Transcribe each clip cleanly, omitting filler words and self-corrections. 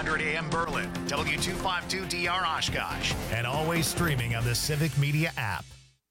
1400 AM Berlin, W252DR Oshkosh, and always streaming on the Civic Media app.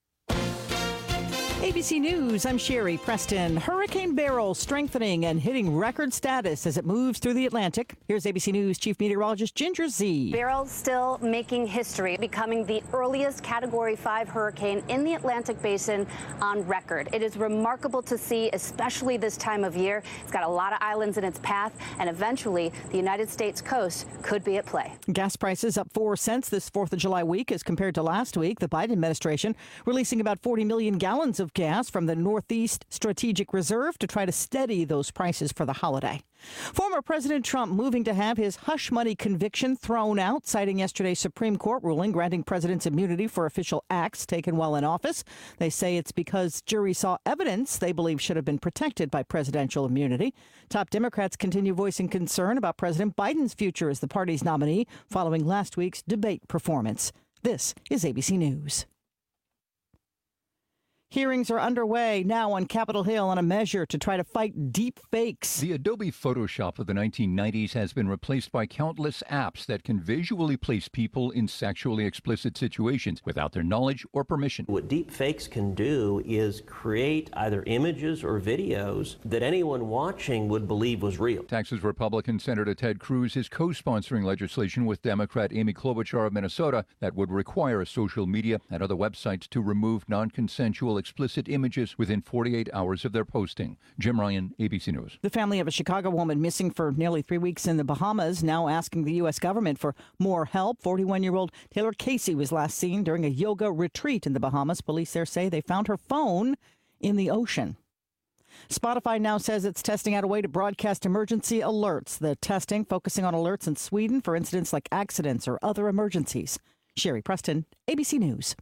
ABC News, I'm Sherry Preston. Hurricane Beryl strengthening and hitting record status as it moves through the Atlantic. Here's ABC News Chief Meteorologist Ginger Zee. Beryl still making history, becoming the earliest Category 5 hurricane in the Atlantic Basin on record. It is remarkable to see, especially this time of year. It's got a lot of islands in its path, and eventually the United States coast could be at play. Gas prices up 4 cents this 4th of July week as compared to last week. The Biden administration releasing about 40 million gallons of gas from the Northeast Strategic Reserve to try to steady those prices for the holiday. Former President Trump moving to have his hush money conviction thrown out, citing yesterday's Supreme Court ruling granting presidents immunity for official acts taken while in office. They say it's because jury saw evidence they believe should have been protected by presidential immunity. Top Democrats continue voicing concern about President Biden's future as the party's nominee following last week's debate performance. This is ABC News. Hearings are underway now on Capitol Hill on a measure to try to fight deep fakes. The Adobe Photoshop of the 1990s has been replaced by countless apps that can visually place people in sexually explicit situations without their knowledge or permission. What deep fakes can do is create either images or videos that anyone watching would believe was real. Texas Republican Senator Ted Cruz is co-sponsoring legislation with Democrat Amy Klobuchar of Minnesota that would require social media and other websites to remove non-consensual explicit images within 48 hours of their posting. Jim Ryan, ABC News. The family of a Chicago woman missing for nearly 3 weeks in the Bahamas now asking the U.S. government for more help. 41-year-old Taylor Casey was last seen during a yoga retreat in the Bahamas. Police there say they found her phone in the ocean. Spotify now says it's testing out a way to broadcast emergency alerts. The testing focusing on alerts in Sweden for incidents like accidents or other emergencies. Sherry Preston, ABC News.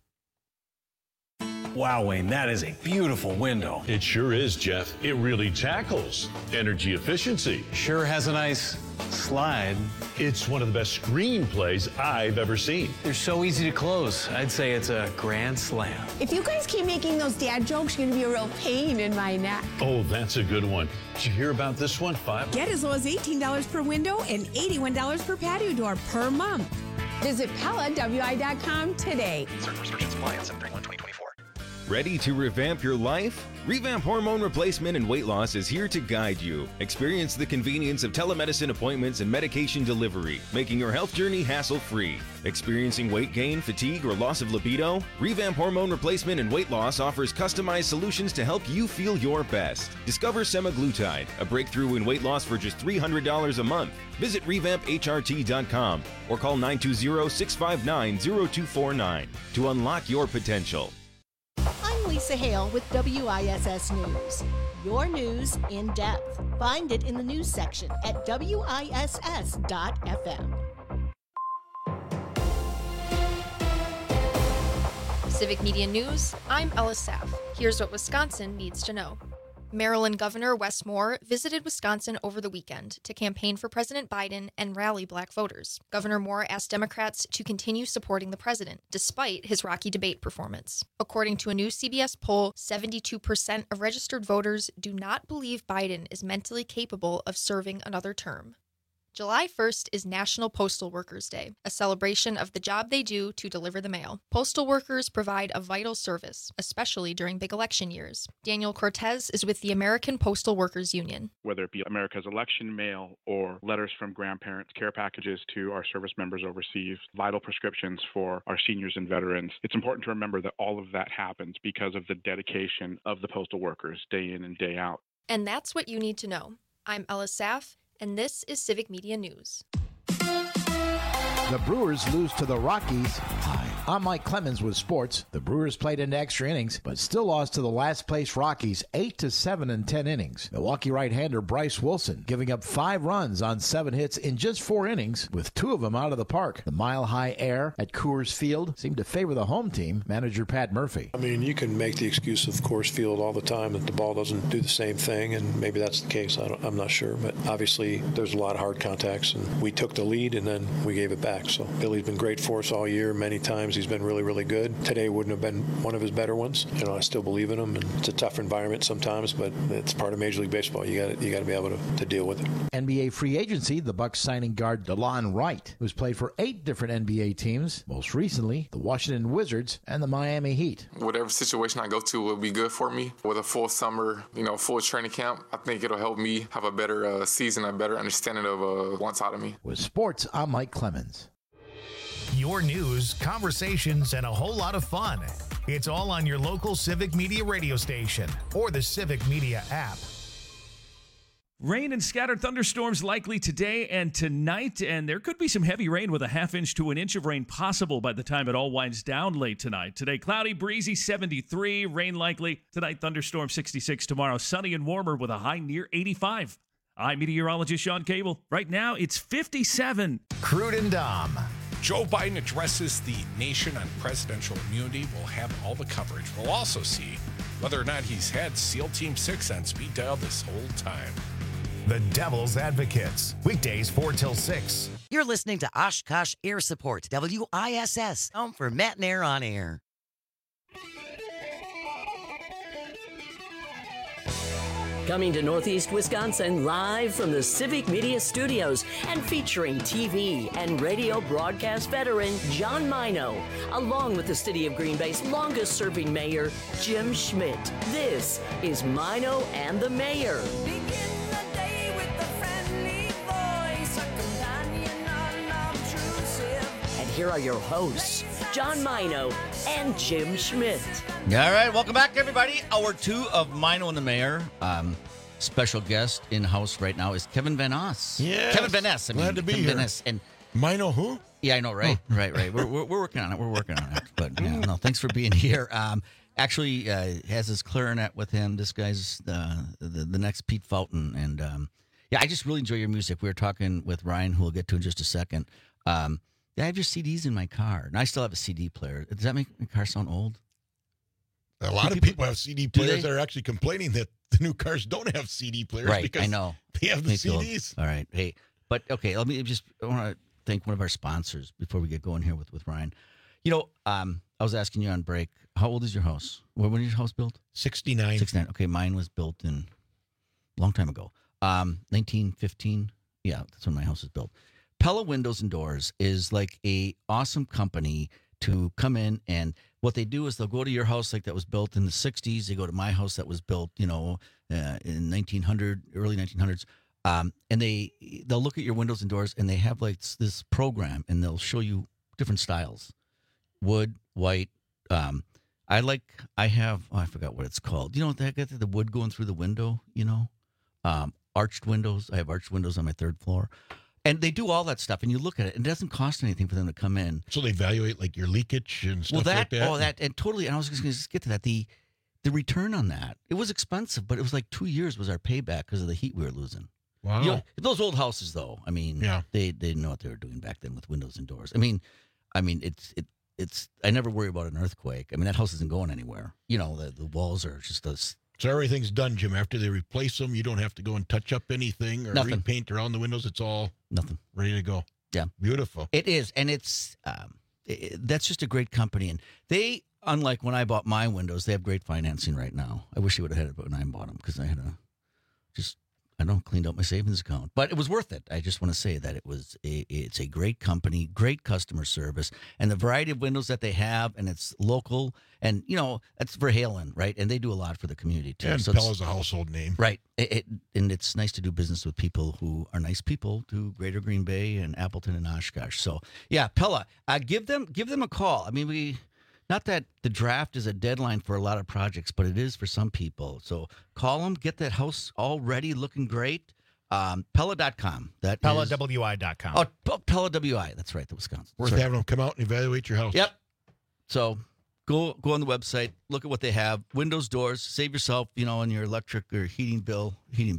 Wow, Wayne, that is a beautiful window. It sure is, Jeff. It really tackles energy efficiency. Sure has a nice slide. It's one of the best screenplays I've ever seen. They're so easy to close. I'd say it's a grand slam. If you guys keep making those dad jokes, you're going to be a real pain in my neck. Oh, that's a good one. Did you hear about this one? Get as low as $18 per window and $81 per patio door per month. Visit PellaWI.com today. Certain restrictions apply on 7/31/2024. Ready to revamp your life? Revamp Hormone Replacement and Weight Loss is here to guide you. Experience the convenience of telemedicine appointments and medication delivery, making your health journey hassle-free. Experiencing weight gain, fatigue, or loss of libido? Revamp Hormone Replacement and Weight Loss offers customized solutions to help you feel your best. Discover semaglutide, a breakthrough in weight loss for just $300 a month. Visit revampHRT.com or call 920-659-0249 to unlock your potential. I'm Lisa Hale with WISS News. Your news in depth. Find it in the news section at WISS.FM. Civic Media News, I'm Ella Saff. Here's what Wisconsin needs to know. Maryland Governor Wes Moore visited Wisconsin over the weekend to campaign for President Biden and rally black voters. Governor Moore asked Democrats to continue supporting the president, despite his rocky debate performance. According to a new CBS poll, 72% of registered voters do not believe Biden is mentally capable of serving another term. July 1st is National Postal Workers Day, a celebration of the job they do to deliver the mail. Postal workers provide a vital service, especially during big election years. Daniel Cortez is with the American Postal Workers Union. Whether it be America's election mail or letters from grandparents, care packages to our service members overseas, vital prescriptions for our seniors and veterans, it's important to remember that all of that happens because of the dedication of the postal workers day in and day out. And that's what you need to know. I'm Ella Saff, and this is Civic Media News. The Brewers lose to the Rockies. Hi, I'm Mike Clemens with sports. The Brewers played into extra innings, but still lost to the last-place Rockies 8-7 in 10 innings. Milwaukee right-hander Bryce Wilson giving up 5 runs on 7 hits in just 4 innings, with 2 of them out of the park. The mile-high air at Coors Field seemed to favor the home team, manager Pat Murphy. I mean, you can make the excuse of Coors Field all the time that the ball doesn't do the same thing, and maybe that's the case. I'm not sure, but obviously there's a lot of hard contacts, and we took the lead, and then we gave it back. back. So Billy's been great for us all year. Many times he's been really, really good. Today wouldn't have been one of his better ones. I still believe in him, and it's a tough environment sometimes, but it's part of Major League Baseball. You got to be able to deal with it. NBA free agency, the Bucks signing guard DeLon Wright, who's played for 8 different NBA teams, most recently the Washington Wizards and the Miami Heat. Whatever situation I go to will be good for me. With a full summer, full training camp, I think it'll help me have a better season, a better understanding of what's out of me. With sports, I'm Mike Clemens. Your news, conversations, and a whole lot of fun. It's all on your local Civic Media radio station or the Civic Media app. Rain and scattered thunderstorms likely today and tonight, and there could be some heavy rain with a half inch to an inch of rain possible by the time it all winds down late tonight. Today, cloudy, breezy, 73, rain likely. Tonight, thunderstorm, 66. Tomorrow, sunny and warmer with a high near 85. I'm meteorologist Sean Cable. Right now, it's 57. Crude and Dom. Joe Biden addresses the nation on presidential immunity. We'll have all the coverage. We'll also see whether or not he's had SEAL Team 6 on speed dial this whole time. The Devil's Advocates. Weekdays 4 till 6. You're listening to Oshkosh Air Support, WISS, home for Matt and Air on Air. Coming to Northeast Wisconsin live from the Civic Media Studios and featuring TV and radio broadcast veteran John Mino, along with the City of Green Bay's longest-serving mayor, Jim Schmidt. This is Mino and the Mayor. And here are your hosts, John Mino and Jim Schmidt. All right, welcome back, everybody. Hour 2 of Mino and the Mayor. Special guest in-house right now is Kevin Van Oss. Yes. Kevin Van Ness. Glad to be Kevin here. Van Ness. And Mino who? Yeah, I know, right? Oh. Right. We're working on it. We're working on it. But yeah, no, thanks for being here. Actually, has his clarinet with him. This guy's the next Pete Fountain. And yeah, I just really enjoy your music. We were talking with Ryan, who we'll get to in just a second. I have your CDs in my car, and I still have a CD player. Does that make my car sound old? A lot of people have CD players that are actually complaining that the new cars don't have CD players because I know. they have the CDs. All right. Hey, but okay, I want to thank one of our sponsors before we get going here with Ryan. I was asking you on break, how old is your house? When was your house built? 69. 69. Okay, mine was built in a long time ago. 1915. Yeah, that's when my house was built. Pella Windows and Doors is like a awesome company to come in, and what they do is they'll go to your house like that was built in the 60s. They go to my house that was built, in 1900, early 1900s. And they'll look at your windows and doors, and they have like this program, and they'll show you different styles. Wood, white. I forgot what it's called. They got the wood going through the window, arched windows. I have arched windows on my third floor. And they do all that stuff, and you look at it, and it doesn't cost anything for them to come in. So they evaluate like your leakage and stuff like that? And totally, and I was just going to get to that. The return on that, it was expensive, but it was like 2 years was our payback because of the heat we were losing. Wow. Those old houses, though, yeah. They didn't know what they were doing back then with windows and doors. I mean, it's I never worry about an earthquake. I mean, that house isn't going anywhere. The walls are just those. So everything's done, Jim. After they replace them, you don't have to go and touch up anything or repaint around the windows. It's all ready to go. Yeah. Beautiful. It is. And it's that's just a great company. And they, unlike when I bought my windows, they have great financing right now. I wish you would have had it when I bought them because I had cleaned up my savings account. But it was worth it. I just want to say that it's a great company, great customer service, and the variety of windows that they have, and it's local, and that's Verhalen, right? And they do a lot for the community too. And Pella's a household name, right? And it's nice to do business with people who are nice people to Greater Green Bay and Appleton and Oshkosh. So yeah, Pella, give them a call. I mean, not that the draft is a deadline for a lot of projects, but it is for some people. So call them, get that house all ready, looking great. Pella.com. PellaWI.com. Oh, Pella WI. That's right, the Wisconsin. Worth having them come out and evaluate your house. Yep. So go on the website, look at what they have. Windows, doors, save yourself, on your electric or heating bill,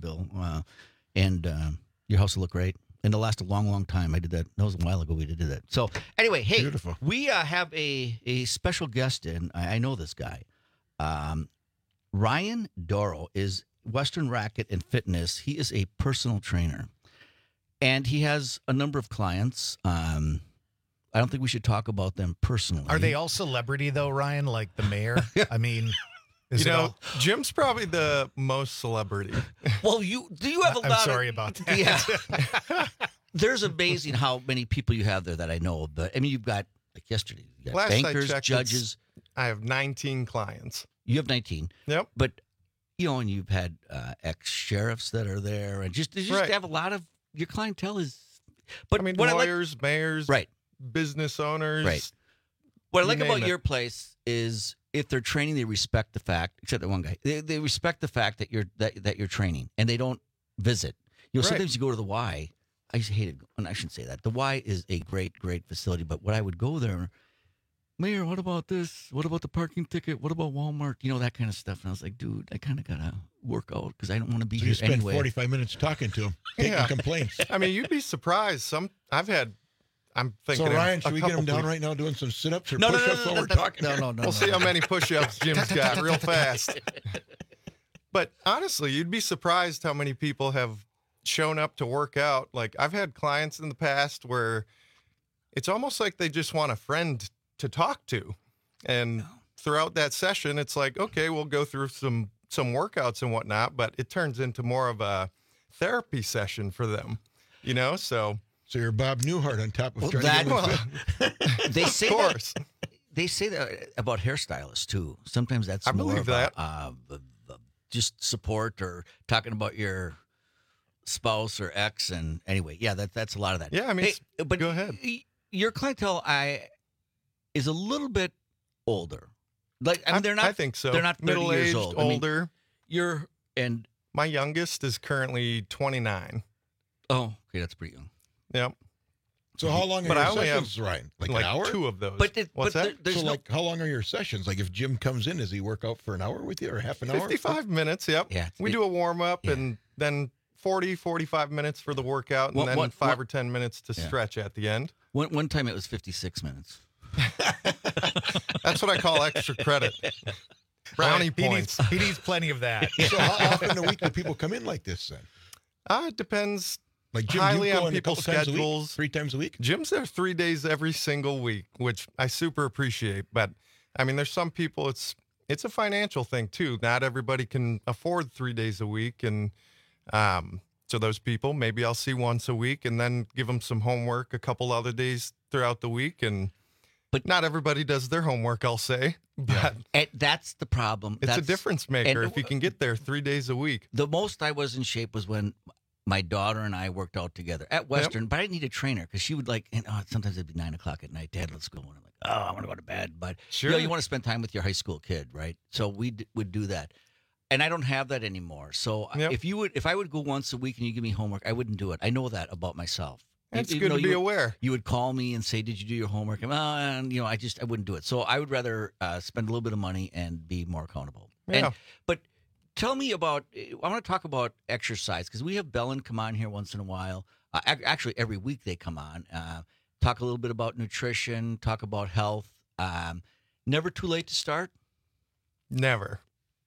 and your house will look great. And it'll last a long, long time. I did that. That was a while ago we did that. So anyway, hey, beautiful. We have a special guest in. I know this guy. Ryan Doro is Western Racket and Fitness. He is a personal trainer. And he has a number of clients. I don't think we should talk about them personally. Are they all celebrity though, Ryan? Like the mayor? I mean, Jim's probably the most celebrity. Well, you have a lot. I'm sorry about that. Yeah. There's amazing how many people you have there that I know. But I mean, you've got like yesterday, you got Last bankers, I checked, judges. I have 19 clients. You have 19. Yep. But and you've had ex-sheriffs that are there, and just have a lot of your clientele is. But I mean, what lawyers, mayors, right, business owners, right. What I like about it. your place is if they're training, they respect the fact. Except that one guy, they respect the fact that you're training, and they don't visit. Sometimes you go to the Y. I used to hate it, and I shouldn't say that. The Y is a great facility, but when I would go there, Mayor, what about this? What about the parking ticket? What about Walmart? You know, that kind of stuff. And I was like, dude, I kind of got to work out because I don't want to be here anyway. You spend 45 minutes talking to him, taking complaints. I mean, you'd be surprised. I'm thinking. So, Ryan, should we get him down right now doing some sit-ups or push-ups while we're talking? No. We'll see how many push-ups Jim's got real fast. But honestly, you'd be surprised how many people have shown up to work out. Like, I've had clients in the past where it's almost like they just want a friend to talk to. And throughout that session, it's like, okay, we'll go through some workouts and whatnot, but it turns into more of a therapy session for them, so you're Bob Newhart on top of they say that, they say that about hairstylists too. Sometimes that's I more believe of that. Just support or talking about your spouse or ex. And anyway, that's a lot of that. Yeah, I mean, but go ahead. Your clientele is a little bit older. Like, I mean, they're not. I think so. They're not 30 middle-aged, years old. older. My youngest is currently 29. Oh, okay, that's pretty young. Yep. So how long are your sessions, Ryan? Like an hour? 2 of those. What's that? So how long are your sessions? Like if Jim comes in, does he work out for an hour with you or half an hour? 55 minutes, yep. Yeah. We do a warm-up and then 45 minutes for the workout and then 5 or 10 minutes to stretch at the end. One time it was 56 minutes. That's what I call extra credit. Brownie points. He needs plenty of that. So how often a week do people come in like this then? It depends like Jim, highly on people's schedules. 3 times a week? Jim's there 3 days every single week, which I super appreciate. But I mean, there's some people it's a financial thing too. Not everybody can afford 3 days a week. And so those people, maybe I'll see once a week and then give them some homework a couple other days throughout the week. But not everybody does their homework, I'll say. But that's the problem. It's a difference maker if you can get there 3 days a week. The most I was in shape was when my daughter and I worked out together at Western, but I didn't need a trainer because she would sometimes it'd be 9 o'clock at night. Dad, let's go. And I'm like, I want to go to bed. But sure. You want to spend time with your high school kid, right? So we would do that. And I don't have that anymore. So if I would go once a week and you give me homework, I wouldn't do it. I know that about myself. It's good to be aware. You would call me and say, "Did you do your homework?" And I wouldn't do it. So I would rather spend a little bit of money and be more accountable. Yeah. But tell me about. I want to talk about exercise because we have Bellin come on here once in a while. Actually, every week they come on. Talk a little bit about nutrition. Talk about health. Never too late to start. Never.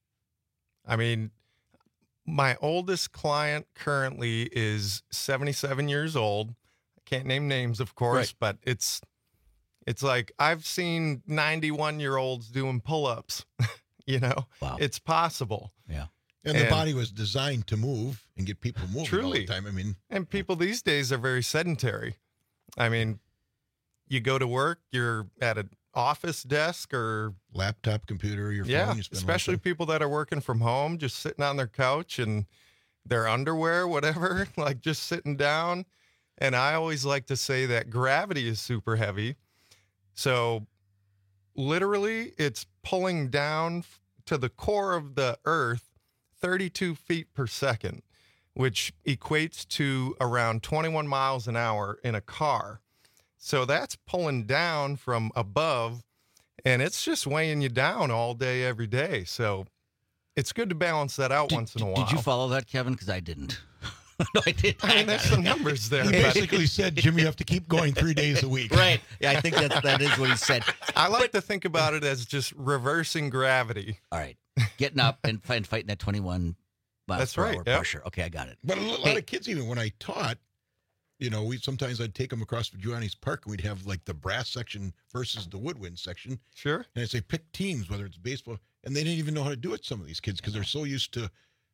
I mean, my oldest client currently is 77 years old. Can't name names, of course, but it's like I've seen 91-year-olds doing pull-ups. Wow. It's possible. Yeah. And the body was designed to move and get people moving truly all the time. I mean, and people these days are very sedentary. I mean, you go to work, you're at an office desk or laptop, computer, your phone. Yeah, you spend especially people that are working from home, just sitting on their couch and their underwear, whatever, like just sitting down. And I always like to say that gravity is super heavy. So literally it's pulling down to the core of the earth 32 feet per second, which equates to around 21 miles an hour in a car. So that's pulling down from above, and it's just weighing you down all day, every day. So it's good to balance that out once in a while. Did you follow that, Kevin? Because I didn't. No, I did. I mean, there's some numbers there. He basically said, Jim, you have to keep going 3 days a week. Right. Yeah, I think that is what he said. I like to think about it as just reversing gravity. All right. Getting up and fighting that 21 miles per hour pressure. Okay, I got it. But a lot of kids, even when I taught, sometimes I'd take them across to Giuliani's Park, and we'd have like the brass section versus the woodwind section. Sure. And I'd say pick teams, whether it's baseball, and they didn't even know how to do it. Some of these kids, because they're so used to,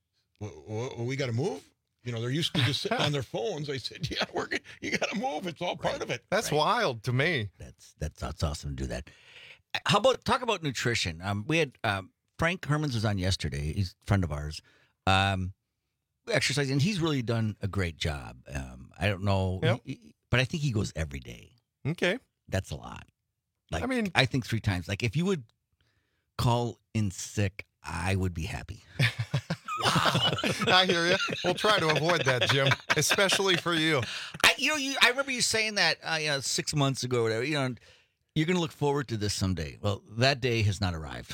we got to move. They're used to just sitting on their phones. I said, yeah, you got to move. It's all part of it. That's wild to me. That's awesome to do that. How about talk about nutrition? We had Frank Hermans was on yesterday. He's a friend of ours. Exercising, and he's really done a great job. I don't know, but I think he goes every day. Okay, that's a lot. I think 3 times. Like, if you would call in sick, I would be happy. Wow, I hear you. We'll try to avoid that, Jim, especially for you. I remember you saying that 6 months ago, or whatever. You're going to look forward to this someday. Well, that day has not arrived.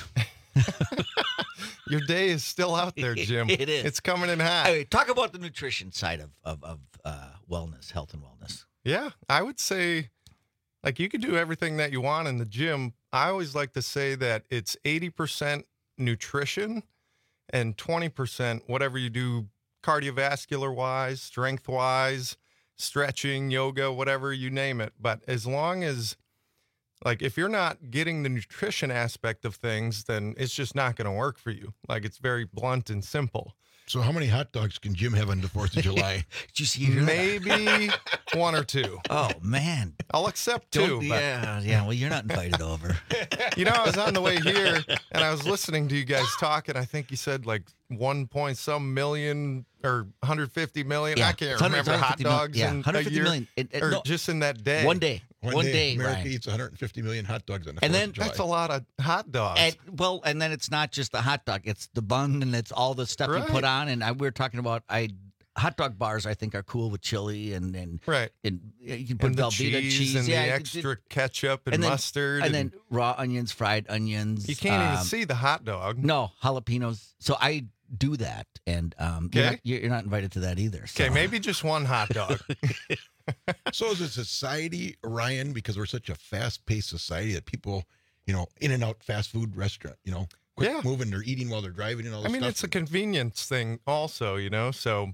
Your day is still out there, Jim. It is. It's coming in hot. Anyway, talk about the nutrition side of wellness, health and wellness. Yeah, I would say, you can do everything that you want in the gym. I always like to say that it's 80% nutrition and 20% whatever you do cardiovascular-wise, strength-wise, stretching, yoga, whatever, you name it. But as long as, if you're not getting the nutrition aspect of things, then it's just not going to work for you. It's very blunt and simple. So how many hot dogs can Jim have on the 4th of July? Did you see Maybe 1 or 2. Oh, man. I'll accept 2. Yeah. Well, you're not invited over. I was on the way here, and I was listening to you guys talk, and I think you said 1 million or 150 million. Yeah, I can't remember hot dogs in 150 a year, million. Or just in that day. One day. America Ryan. eats 150 million hot dogs on the 4th of July. That's a lot of hot dogs. And then it's not just the hot dog. It's the bun, and it's all the stuff you put on. And we were talking about hot dog bars, I think, are cool with chili and right. And you can put the Velveeta cheese and the extra ketchup and mustard. And then raw onions, fried onions. You can't even see the hot dog. No, jalapenos. So I do that. And you're not invited to that either. So. Okay, maybe just 1 hot dog. So as a society, Ryan, because we're such a fast-paced society that people, in and out fast food restaurant, quick moving, they're eating while they're driving and all this stuff. It's a convenience thing also, So,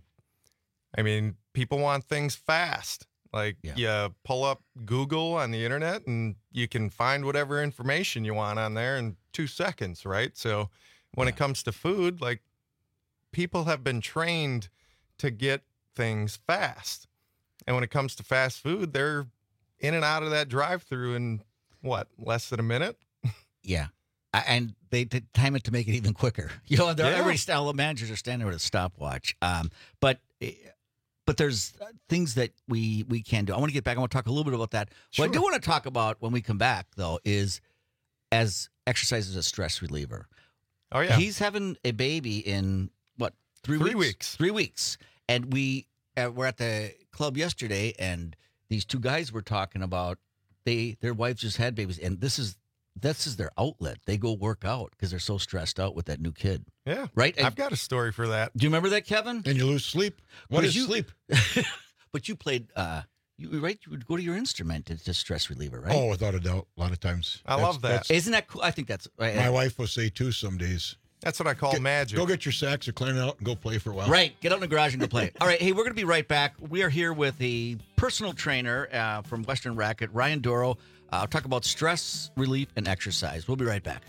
people want things fast. You pull up Google on the internet and you can find whatever information you want on there in 2 seconds, right? So when it comes to food, people have been trained to get things fast. And when it comes to fast food, they're in and out of that drive-through in, less than a minute? Yeah. And they time it to make it even quicker. All the managers are standing there with a stopwatch. But there's things that we can do. I want to get back. I want to talk a little bit about that. Sure. What I do want to talk about when we come back, though, is as exercise as a stress reliever. Oh, yeah. He's having a baby in, 3 weeks? 3 weeks. 3 weeks. And we were at the club yesterday, and these 2 guys were talking about their wives just had babies, and this is their outlet. They go work out because they're so stressed out with that new kid. Yeah. Right? I've got a story for that. Do you remember that, Kevin? And you lose sleep. What is sleep? But you played, you would go to your instrument. It's a stress reliever, right? Oh, without a doubt. A lot of times. I love that. Isn't that cool? I think that's right. My wife will say, too, some days. That's what I call magic. Go get your sax or clarinet and go play for a while. Right. Get out in the garage and go play. All right. Hey, we're going to be right back. We are here with a personal trainer from Western Racket, Ryan Doro. I'll talk about stress relief and exercise. We'll be right back.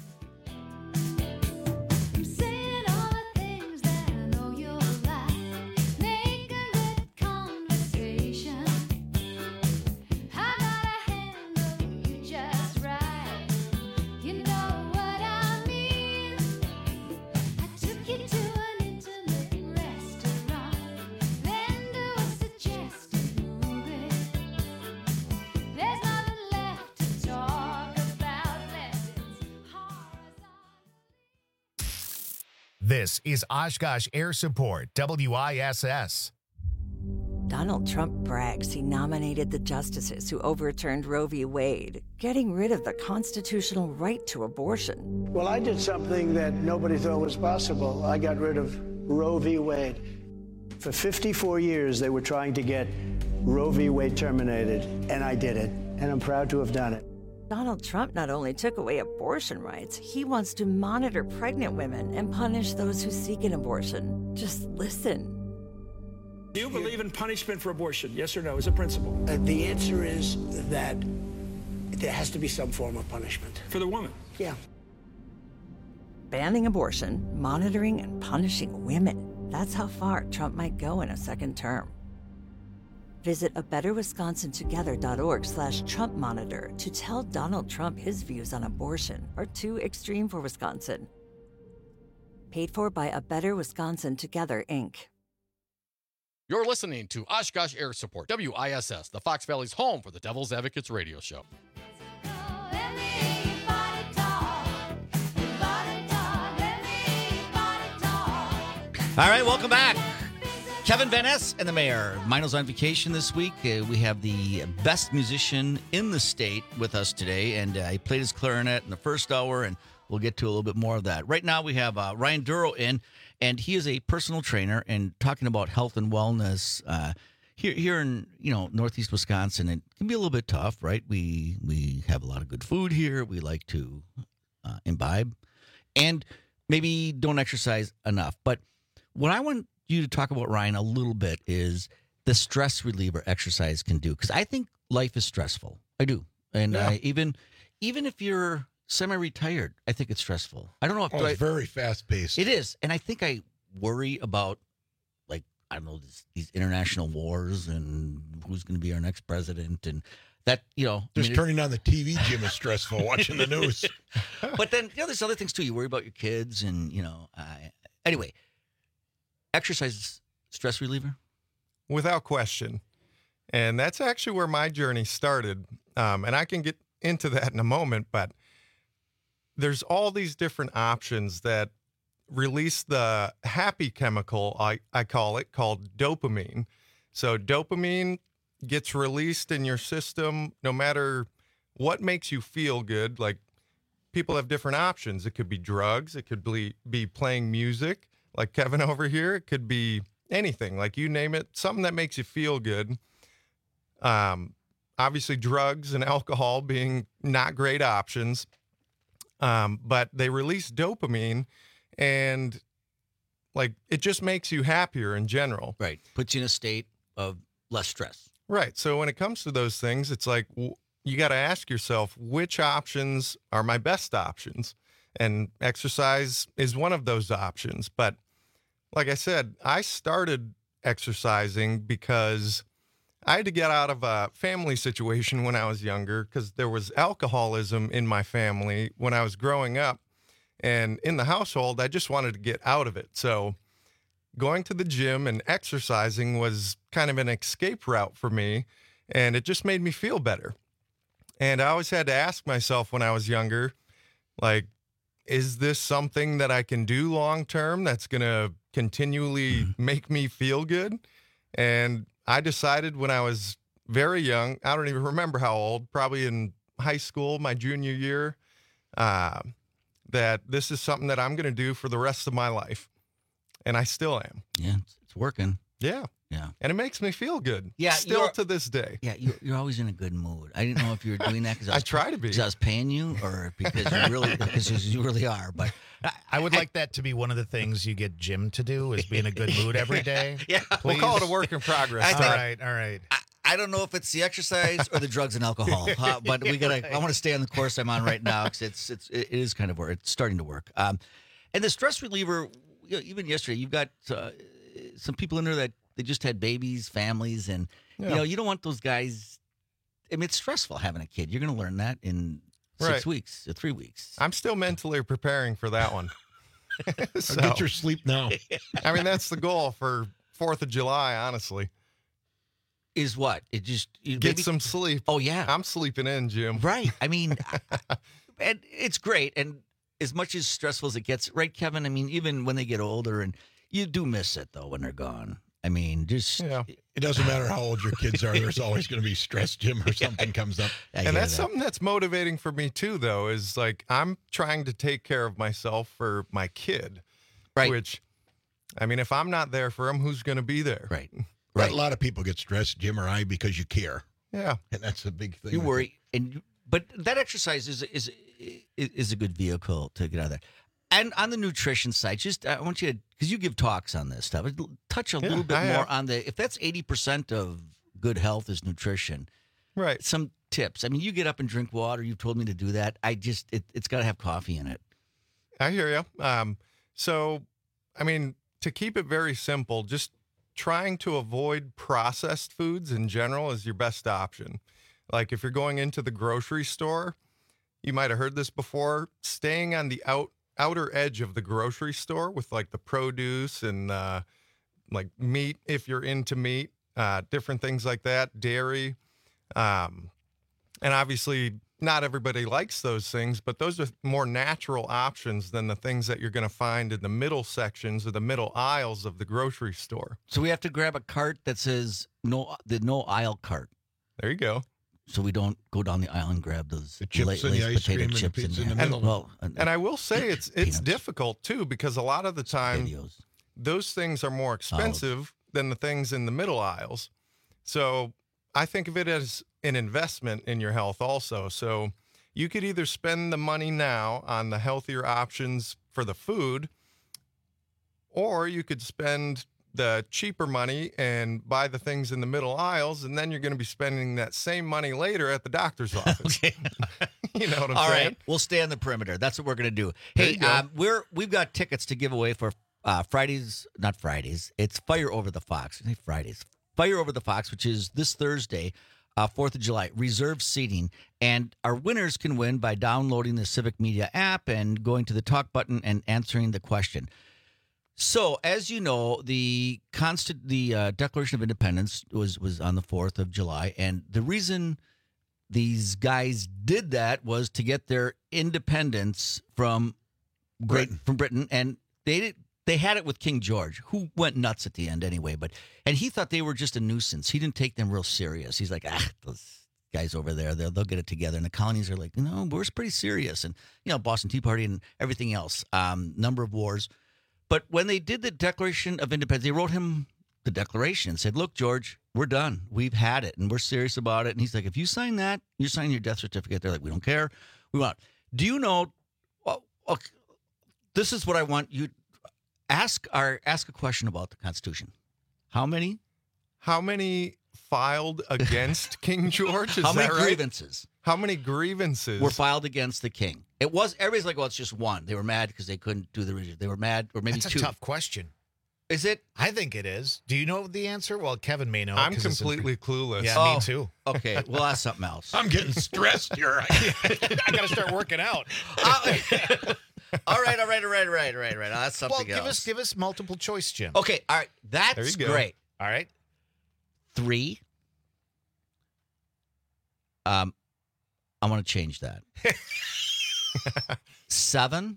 This is Oshkosh Air Support, WISS. Donald Trump brags he nominated the justices who overturned Roe v. Wade, getting rid of the constitutional right to abortion. Well, I did something that nobody thought was possible. I got rid of Roe v. Wade. For 54 years, they were trying to get Roe v. Wade terminated, and I did it, and I'm proud to have done it. Donald Trump not only took away abortion rights, he wants to monitor pregnant women and punish those who seek an abortion. Just listen. Do you believe in punishment for abortion? Yes or no, as a principle? The answer is that there has to be some form of punishment. For the woman? Yeah. Banning abortion, monitoring and punishing women. That's how far Trump might go in a second term. Visit abetterwisconsintogether.org/Trump monitor to tell Donald Trump his views on abortion are too extreme for Wisconsin. Paid for by A Better Wisconsin Together, Inc. You're listening to Oshkosh Air Support, WISS, the Fox Valley's home for the Devil's Advocates radio show. All right, welcome back. Kevin Van Ness and the mayor. Mino's on vacation this week. We have the best musician in the state with us today, and he played his clarinet in the first hour, and we'll get to a little bit more of that. Right now we have Ryan Duro in, and he is a personal trainer and talking about health and wellness here in Northeast Wisconsin. It can be a little bit tough, right? We have a lot of good food here. We like to imbibe, and maybe don't exercise enough. But what I want you to talk about, Ryan, a little bit is the stress reliever exercise can do, because I think life is stressful. I do, and even if you're semi-retired, I think it's stressful. I don't know if it's very fast-paced. It is, and I think I worry about, like, I don't know, these international wars and who's going to be our next president, and that, just turning on the TV, Jim, is stressful. Watching the news, but then there's other things too. You worry about your kids, and anyway. Exercise stress reliever? Without question. And that's actually where my journey started. And I can get into that in a moment, but there's all these different options that release the happy chemical, I call it, called dopamine. So dopamine gets released in your system no matter what makes you feel good. Like, people have different options. It could be drugs. It could be playing music. Like Kevin over here, it could be anything, like you name it, something that makes you feel good. Obviously, drugs and alcohol being not great options, but they release dopamine, and like it just makes you happier in general. Right, puts you in a state of less stress. Right. So when it comes to those things, it's like you got to ask yourself, which options are my best options? And exercise is one of those options. But like I said, I started exercising because I had to get out of a family situation when I was younger, because there was alcoholism in my family when I was growing up. And in the household, I just wanted to get out of it. So going to the gym and exercising was kind of an escape route for me. And it just made me feel better. And I always had to ask myself when I was younger, like, is this something that I can do long term that's going to continually make me feel good? And I decided when I was very young, I don't even remember how old, probably in high school, my junior year, that this is something that I'm going to do for the rest of my life. And I still am. Yeah, it's working. Yeah. Yeah. And it makes me feel good. Yeah. Still to this day. Yeah. You're always in a good mood. I didn't know if you were doing that because I try to be. Because I was paying you, or because you really are. But I would like that to be one of the things you get Jim to do, is be in a good mood every day. Yeah. We'll call it a work in progress. All right. I don't know if it's the exercise or the drugs and alcohol, but I want to stay on the course I'm on right now, because it is kind of work. It's starting to work. And the stress reliever, even yesterday, you've got some people in there that they just had babies, families, and you don't want those guys. I mean, it's stressful having a kid. You're going to learn that in 6 weeks or 3 weeks. I'm still mentally preparing for that one. So, get your sleep now. I mean, that's the goal for 4th of July, honestly. Is what? It just get some sleep. Oh, yeah. I'm sleeping in, Jim. Right. I mean, and it's great. And as much as stressful as it gets, right, Kevin? I mean, even when they get older, and you do miss it, though, when they're gone. I mean, just... It doesn't matter how old your kids are. There's always going to be stress, Jim, or something comes up. And that's something that's motivating for me, too, though, is like I'm trying to take care of myself for my kid. Right. Which, I mean, if I'm not there for him, who's going to be there? Right. Right. A lot of people get stressed, Jim or I, because you care. Yeah. And that's a big thing. You worry. But that exercise is a good vehicle to get out of that. And on the nutrition side, just I want you to, because you give talks on this stuff, touch a little bit more on if that's 80% of good health is nutrition. Right. Some tips. I mean, you get up and drink water. You've told me to do that. It's got to have coffee in it. I hear you. So, I mean, to keep it very simple, just trying to avoid processed foods in general is your best option. Like if you're going into the grocery store, you might have heard this before, staying on the outer edge of the grocery store with like the produce and like meat, if you're into meat, different things like that, dairy. And obviously not everybody likes those things, but those are more natural options than the things that you're going to find in the middle sections or the middle aisles of the grocery store. So we have to grab a cart that says no aisle cart. There you go. So we don't go down the aisle and grab those the chips and the ice cream and the pizza in the middle. And I will say it's difficult too, because a lot of the time those things are more expensive than the things in the middle aisles. So I think of it as an investment in your health also. So you could either spend the money now on the healthier options for the food, or you could spend the cheaper money and buy the things in the middle aisles, and then you're going to be spending that same money later at the doctor's office. You know what I'm saying? All right, we'll stay on the perimeter. That's what we're going to do. Hey, we've got tickets to give away for Fridays, not Fridays. It's Fire Over the Fox. I say Fridays. Fire Over the Fox, which is this Thursday, 4th of July, reserved seating. And our winners can win by downloading the Civic Media app and going to the talk button and answering the question. So, as you know, the Declaration of Independence was on the 4th of July, and the reason these guys did that was to get their independence from Britain, and they had it with King George, who went nuts at the end anyway. And he thought they were just a nuisance. He didn't take them real serious. He's like, those guys over there, they'll get it together. And the colonies are like, no, we're pretty serious. And Boston Tea Party and everything else, number of wars. But when they did the Declaration of Independence, they wrote him the Declaration and said, look, George, we're done. We've had it, and we're serious about it. And he's like, if you sign that, you're signing your death certificate. They're like, we don't care. We want. Do you know, okay, this is what I want you to ask a question about the Constitution. How many filed against King George? How many grievances? How many grievances were filed against the king? Everybody's like, well, it's just one. They were mad because they couldn't do the region. They were mad, or maybe That's two. That's a tough question. Is it? I think it is. Do you know the answer? Well, Kevin may know. I'm completely clueless. Yeah, me too. Okay, we'll ask something else. I'm getting stressed here. I got to start working out. All right. That's something else. Give us multiple choice, Jim. Okay, all right. That's great. All right. 3. I want to change that. 7,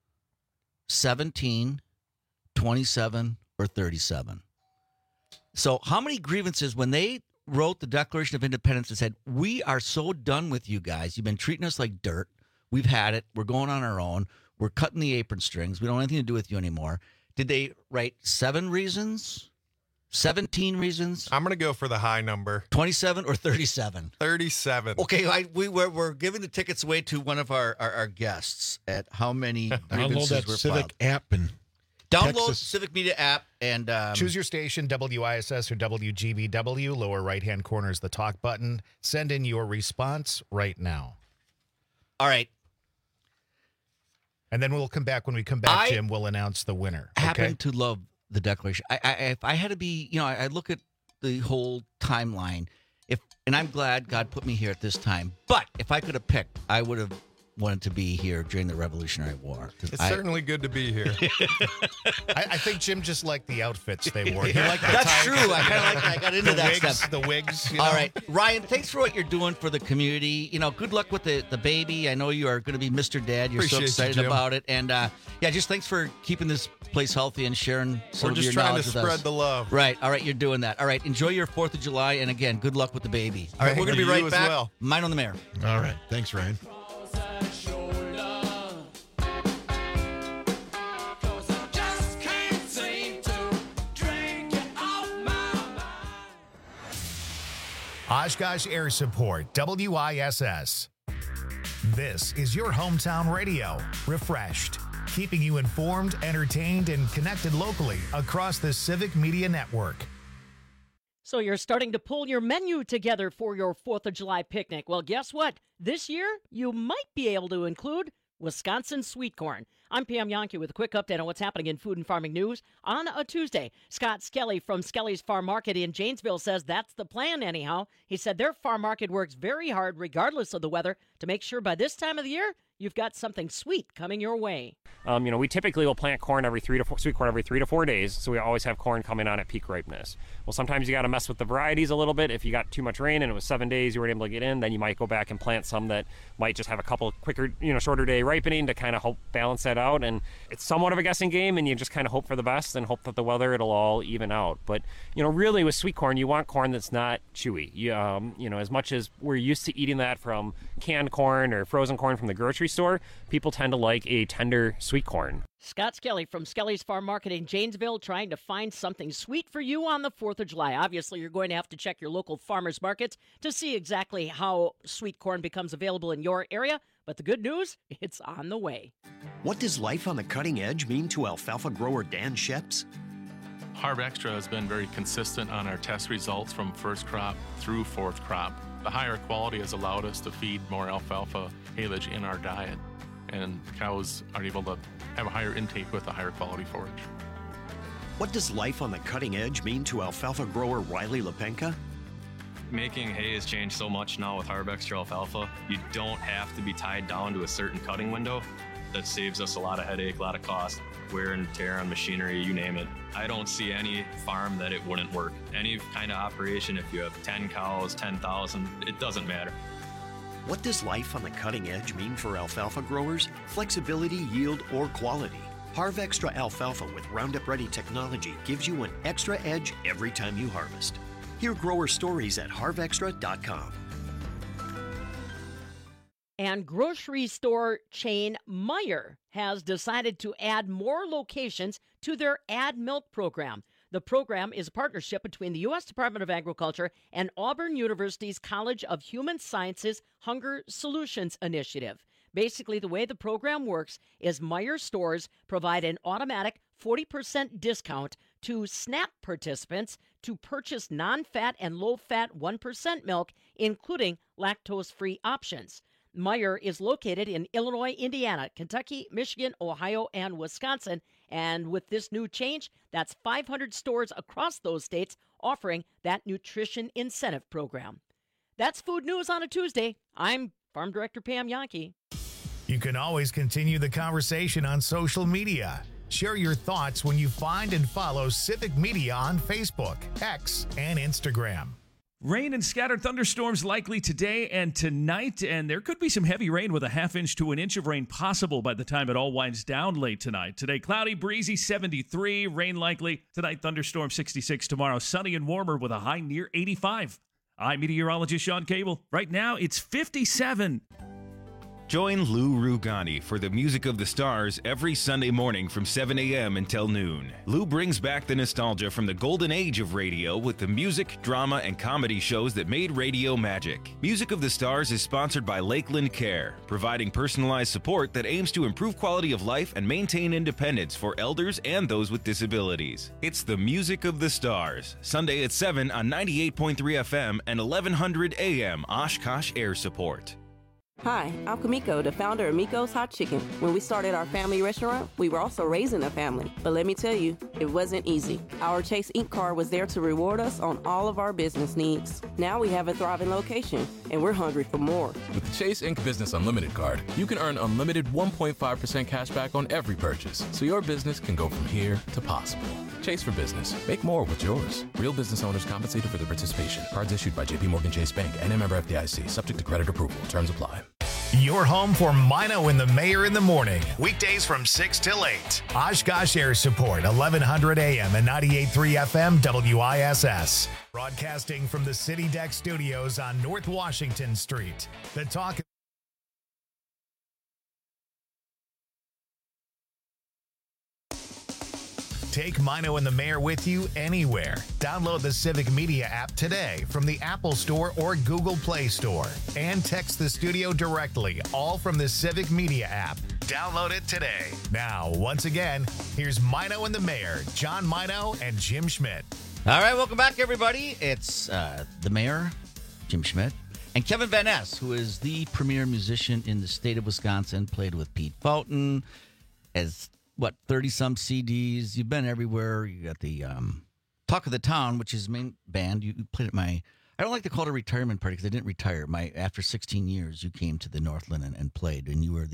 17, 27, or 37. So how many grievances when they wrote the Declaration of Independence and said, we are so done with you guys. You've been treating us like dirt. We've had it. We're going on our own. We're cutting the apron strings. We don't have anything to do with you anymore. Did they write 7 reasons? 17 reasons? I'm going to go for the high number. 27 or 37? 37. Okay, we're giving the tickets away to one of our guests at how many grievances download that were Civic filed. app and Download Texas. Civic Media app and choose your station, WISS or WGBW. Lower right-hand corner is the talk button. Send in your response right now. All right. And then we'll come back. When we come back, Jim, we'll announce the winner. Happen to love the Declaration. If I had to be, I look at the whole timeline. And I'm glad God put me here at this time. But if I could have picked, I would have wanted to be here during the Revolutionary War. It's certainly good to be here. I think Jim just liked the outfits they wore. That's true. I kind of like. I got into that stuff. The wigs. All right, Ryan. Thanks for what you're doing for the community. Good luck with the baby. I know you are going to be Mr. Dad. You're so excited about it. And just thanks for keeping this place healthy and sharing some of your knowledge with us. We're just trying to spread the love. Right. All right. You're doing that. All right. Enjoy your 4th of July. And again, good luck with the baby. All right. We're going to be right back. Well. Mine on the Mayor. All right. Thanks, Ryan. Oshkosh Air Support, WISS. This is your hometown radio. Refreshed, keeping you informed, entertained, and connected locally across the Civic Media Network. So you're starting to pull your menu together for your 4th of July picnic. Well, guess what? This year, you might be able to include Wisconsin sweet corn. I'm Pam Yonke with a quick update on what's happening in food and farming news on a Tuesday. Scott Skelly from Skelly's Farm Market in Janesville says that's the plan anyhow. He said their farm market works very hard regardless of the weather to make sure by this time of the year you've got something sweet coming your way. We typically will plant sweet corn every 3 to 4 days, so we always have corn coming on at peak ripeness. Well, sometimes you got to mess with the varieties a little bit. If you got too much rain and it was 7 days you weren't able to get in, then you might go back and plant some that might just have a couple quicker, shorter day ripening to kind of help balance that out. And it's somewhat of a guessing game, and you just kind of hope for the best and hope that the weather, it'll all even out. But, really with sweet corn, you want corn that's not chewy. As much as we're used to eating that from canned corn or frozen corn from the grocery store, people tend to like a tender sweet corn. Scott Skelly from Skelly's Farm Market in Janesville trying to find something sweet for you on the 4th of July. Obviously, you're going to have to check your local farmers markets to see exactly how sweet corn becomes available in your area. But the good news, it's on the way. What does life on the cutting edge mean to alfalfa grower Dan Sheps? Harv Extra has been very consistent on our test results from first crop through fourth crop. The higher quality has allowed us to feed more alfalfa haylage in our diet, and cows are able to have a higher intake with a higher quality forage. What does life on the cutting edge mean to alfalfa grower Riley Lepenka? Making hay has changed so much now with Harv Extra alfalfa. You don't have to be tied down to a certain cutting window. That saves us a lot of headache, a lot of cost, wear and tear on machinery, you name it. I don't see any farm that it wouldn't work. Any kind of operation, if you have 10 cows, 10,000, it doesn't matter. What does life on the cutting edge mean for alfalfa growers? Flexibility, yield, or quality? Harv Extra alfalfa with Roundup Ready technology gives you an extra edge every time you harvest. Hear grower stories at harvextra.com. And grocery store chain Meijer has decided to add more locations to their Add Milk program. The program is a partnership between the U.S. Department of Agriculture and Auburn University's College of Human Sciences Hunger Solutions Initiative. Basically, the way the program works is Meijer stores provide an automatic 40% discount to SNAP participants to purchase non-fat and low-fat 1% milk, including lactose-free options. Meijer is located in Illinois, Indiana, Kentucky, Michigan, Ohio, and Wisconsin. And with this new change, that's 500 stores across those states offering that nutrition incentive program. That's food news on a Tuesday. I'm Farm Director Pam Yonke. You can always continue the conversation on social media. Share your thoughts when you find and follow Civic Media on Facebook, X, and Instagram. Rain and scattered thunderstorms likely today and tonight, and there could be some heavy rain with a ½ inch to an inch of rain possible by the time it all winds down late tonight. Today, cloudy, breezy, 73, rain likely. Tonight, thunderstorm, 66. Tomorrow, sunny and warmer with a high near 85. I'm meteorologist Sean Cable. Right now, it's 57. Join Lou Rugani for the Music of the Stars every Sunday morning from 7 a.m. until noon. Lou brings back the nostalgia from the golden age of radio with the music, drama, and comedy shows that made radio magic. Music of the Stars is sponsored by Lakeland Care, providing personalized support that aims to improve quality of life and maintain independence for elders and those with disabilities. It's the Music of the Stars, Sunday at 7 on 98.3 FM and 1100 AM Oshkosh Air Support. Hi, I'm Kamiko, the founder of Miko's Hot Chicken. When we started our family restaurant, we were also raising a family. But let me tell you, it wasn't easy. Our Chase Inc. card was there to reward us on all of our business needs. Now we have a thriving location, and we're hungry for more. With the Chase Inc. Business Unlimited card, you can earn unlimited 1.5% cash back on every purchase, so your business can go from here to possible. Chase for business. Make more with yours. Real business owners compensated for their participation. Cards issued by JPMorgan Chase Bank and a member FDIC, subject to credit approval. Terms apply. Your home for Mino and the Mayor in the morning. Weekdays from 6 till 8. Oshkosh Air Support, 1100 AM and 98.3 FM WISS. Broadcasting from the City Deck Studios on North Washington Street. The Talk. Take Mino and the Mayor with you anywhere. Download the Civic Media app today from the Apple Store or Google Play Store. And text the studio directly, all from the Civic Media app. Download it today. Now, once again, here's Mino and the Mayor, John Mino and Jim Schmidt. All right, welcome back, everybody. It's the Mayor, Jim Schmidt, and Kevin Van Ness, who is the premier musician in the state of Wisconsin, played with Pete Fountain, has, 30-some CDs. You've been everywhere. You got the Talk of the Town, which is his main band. You played at my, I don't like to call it a retirement party because I didn't retire. After 16 years, you came to the Northland and played, and you were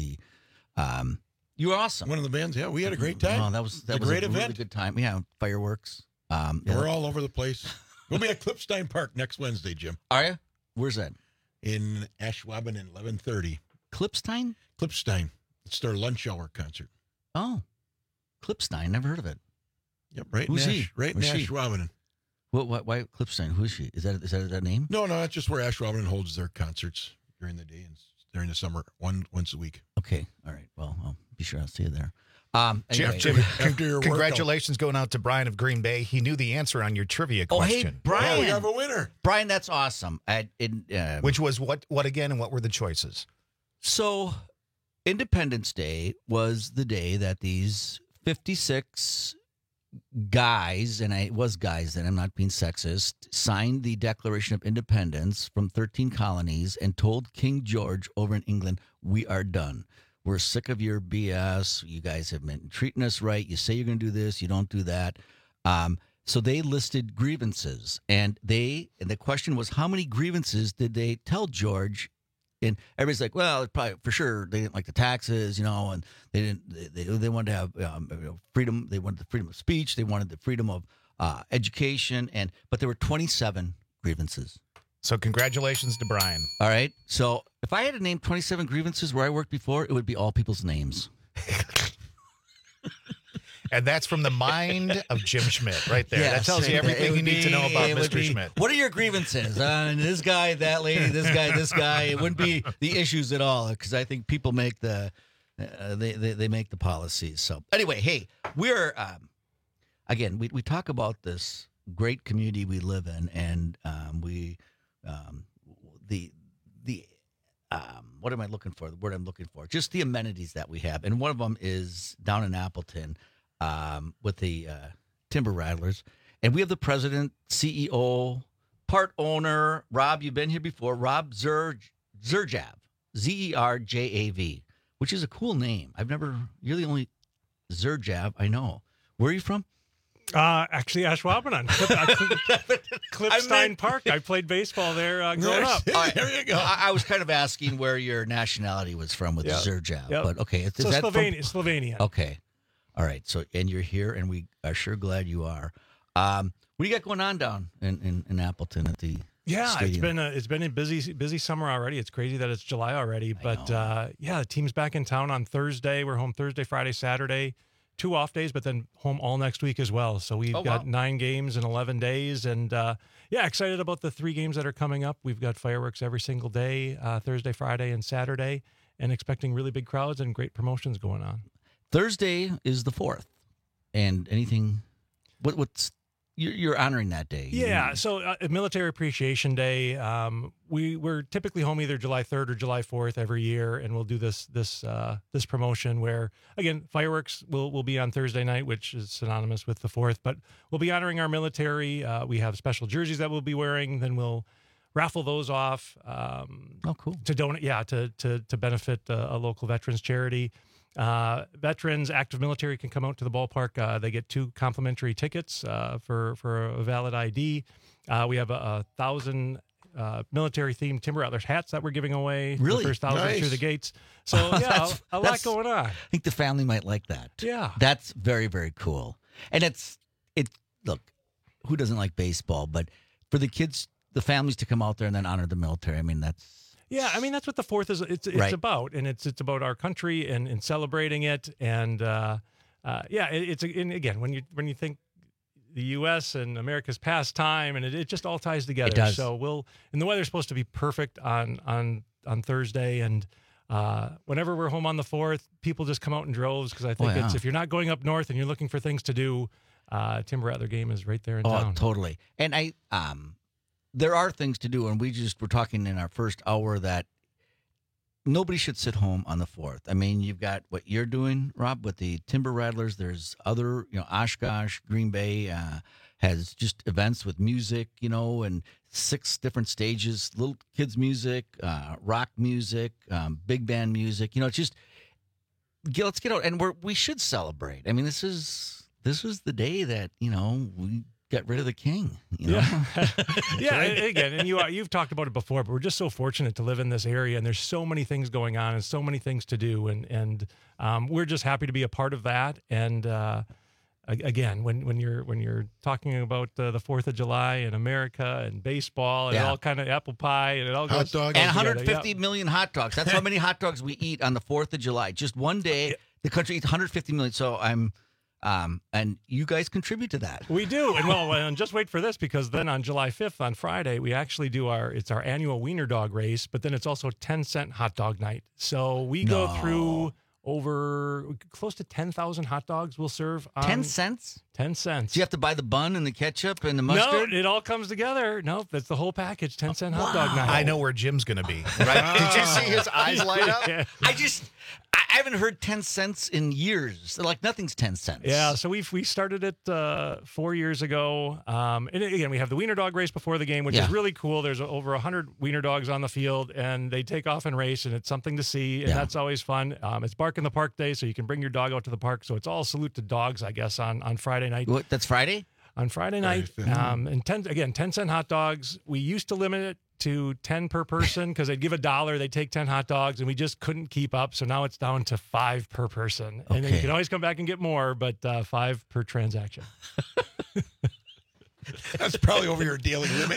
you were awesome. One of the bands, yeah. We had a great time. Oh, that was a great really event. good time. Yeah, fireworks. We're all over the place. We'll be at Clipstein Park next Wednesday, Jim. Are you? Where's that? In Ashwaubenon, 11:30. Clipstein? Clipstein. It's their lunch hour concert. Oh, Clipstein. Never heard of it. Yep, right. Who's in he? Right in Ashwaubenon. Why Clipstein? Who is she? Is that name? No, that's just where Ashwaubenon holds their concerts during the day and during the summer, once a week. Okay, all right. Well, I'll be sure I'll see you there. Jim, after your congratulations going out to Brian of Green Bay. He knew the answer on your trivia question. Hey, Brian. Yeah, we have a winner. Brian, that's awesome. Which was what again, and what were the choices? So, Independence Day was the day that these 56 guys, and it was guys then, I'm not being sexist, signed the Declaration of Independence from 13 colonies and told King George over in England, we are done. We're sick of your BS. You guys have been treating us right. You say you're going to do this. You don't do that. So they listed grievances. And the question was, how many grievances did they tell George? And everybody's like, well, probably for sure they didn't like the taxes, and they wanted to have freedom. They wanted the freedom of speech. They wanted the freedom of education. But there were 27 grievances. So congratulations to Brian. All right. So if I had to name 27 grievances where I worked before, it would be all people's names. And that's from the mind of Jim Schmidt right there. Yes, that tells you everything you need to know about Mr. Schmidt. What are your grievances? This guy, that lady, this guy. It wouldn't be the issues at all because I think people make they make the policies. So anyway, hey, we're again we talk about this great community we live in, and what am I looking for? The word I'm looking for. Just the amenities that we have. And one of them is down in Appleton with the Timber Rattlers. And we have the president, CEO, part owner, Rob, you've been here before, Rob Zerjav, Zerjav, which is a cool name. You're the only Zerjav I know. Where are you from? Actually, Ashwaubenon, Clipstein Park. I played baseball there growing up. There you go. I was kind of asking where your nationality was from with Zerjav, but okay. So Slovenia. Okay, all right. So, and you're here, and we are sure glad you are. What do you got going on down in Appleton at the stadium? It's been a busy summer already. It's crazy that it's July already, but the team's back in town on Thursday. We're home Thursday, Friday, Saturday. 2 off days, but then home all next week as well. So we've got 9 games in 11 days. And excited about the 3 games that are coming up. We've got fireworks every single day, Thursday, Friday, and Saturday, and expecting really big crowds and great promotions going on. Thursday is the 4th. And anything, what's you're honoring that day? Yeah, so Military Appreciation Day. We're typically home either July 3rd or July 4th every year, and we'll do this promotion where, again, fireworks will be on Thursday night, which is synonymous with the 4th, but we'll be honoring our military. We have special jerseys that we'll be wearing. Then we'll raffle those off. Cool. To donate, to benefit a local veterans charity. Veterans, active military can come out to the ballpark. They get 2 complimentary tickets for a valid ID. We have 1,000 military-themed Timber Rattlers hats that we're giving away. Really? The first 1,000 through the gates. So, a lot going on. I think the family might like that. Yeah. That's very, very cool. And look, who doesn't like baseball? But for the kids, the families to come out there and then honor the military, I mean, that's... Yeah, I mean, that's what the 4th is. It's right. about, and it's about our country and celebrating it. And and again, when you think the U.S. and America's past time, and it just all ties together. It does. So and the weather's supposed to be perfect on Thursday, and whenever we're home on the 4th, people just come out in droves because I think if you're not going up north and you're looking for things to do, Timber Rattler game is right there in town. Oh, totally. And there are things to do, and we're talking in our first hour that nobody should sit home on the 4th. I mean, you've got what you're doing, Rob, with the Timber Rattlers. There's other, Oshkosh, Green Bay has just events with music, and 6 different stages, little kids music, rock music, big band music. It's just, let's get out. And we should celebrate. I mean, this is the day that, we get rid of the king. Yeah. Yeah. Again, and you've talked about it before, but we're just so fortunate to live in this area, and there's so many things going on and so many things to do, and we're just happy to be a part of that. And again, when you're talking about the 4th of July in America and baseball and all kind of apple pie and it all goes and 150 million hot dogs. That's how many hot dogs we eat on the 4th of July. Just one day, the country eats 150 million. So and you guys contribute to that. We do. And just wait for this, because then on July 5th, on Friday, we actually do our annual wiener dog race, but then it's also 10-cent hot dog night. So we go through over close to 10,000 hot dogs we'll serve. 10 cents? 10 cents. Do you have to buy the bun and the ketchup and the mustard? No, it all comes together. No, that's the whole package, 10-cent hot dog night. I know where Jim's going to be. Right? Did you see his eyes light up? Yeah. I haven't heard 10 cents in years. Like, nothing's 10 cents. Yeah, so we started it 4 years ago. And again, we have the wiener dog race before the game, which is really cool. There's over 100 wiener dogs on the field, and they take off and race, and it's something to see, and that's always fun. It's Bark in the Park Day, so you can bring your dog out to the park. So it's all salute to dogs, I guess, on Friday night. What, that's Friday? On Friday night. And 10-cent hot dogs. We used to limit it to 10 per person because they'd give $1, they'd take 10 hot dogs, and we just couldn't keep up. So now it's down to 5 per person. And then you can always come back and get more, but 5 per transaction. That's probably over your daily limit.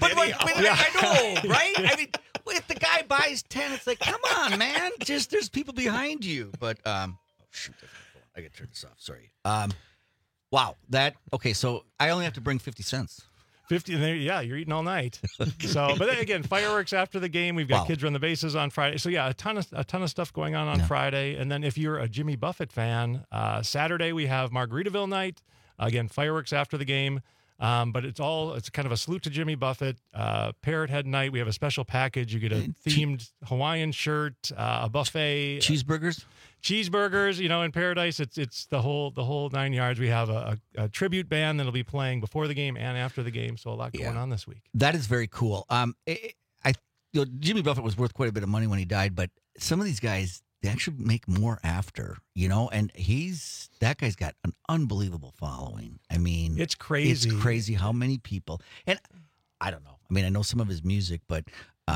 I know, right? I mean, if the guy buys 10, it's like, come on, man. Just there's people behind you. But shoot, I got to turn this off. Sorry. Wow. So I only have to bring 50 cents. 50, yeah, you're eating all night. So, but then again, fireworks after the game. We've got kids run the bases on Friday. So yeah, a ton of stuff going on Friday. And then if you're a Jimmy Buffett fan, Saturday we have Margaritaville night. Again, fireworks after the game. But it's kind of a salute to Jimmy Buffett. Parrot Head night. We have a special package. You get a themed Hawaiian shirt, a buffet, cheeseburgers. In Paradise, it's the whole 9 yards. We have a tribute band that'll be playing before the game and after the game. So a lot going on this week. That is very cool. Jimmy Buffett was worth quite a bit of money when he died, but some of these guys, they actually make more after, and that guy's got an unbelievable following. I mean, it's crazy. It's crazy how many people, and I don't know. I mean, I know some of his music, but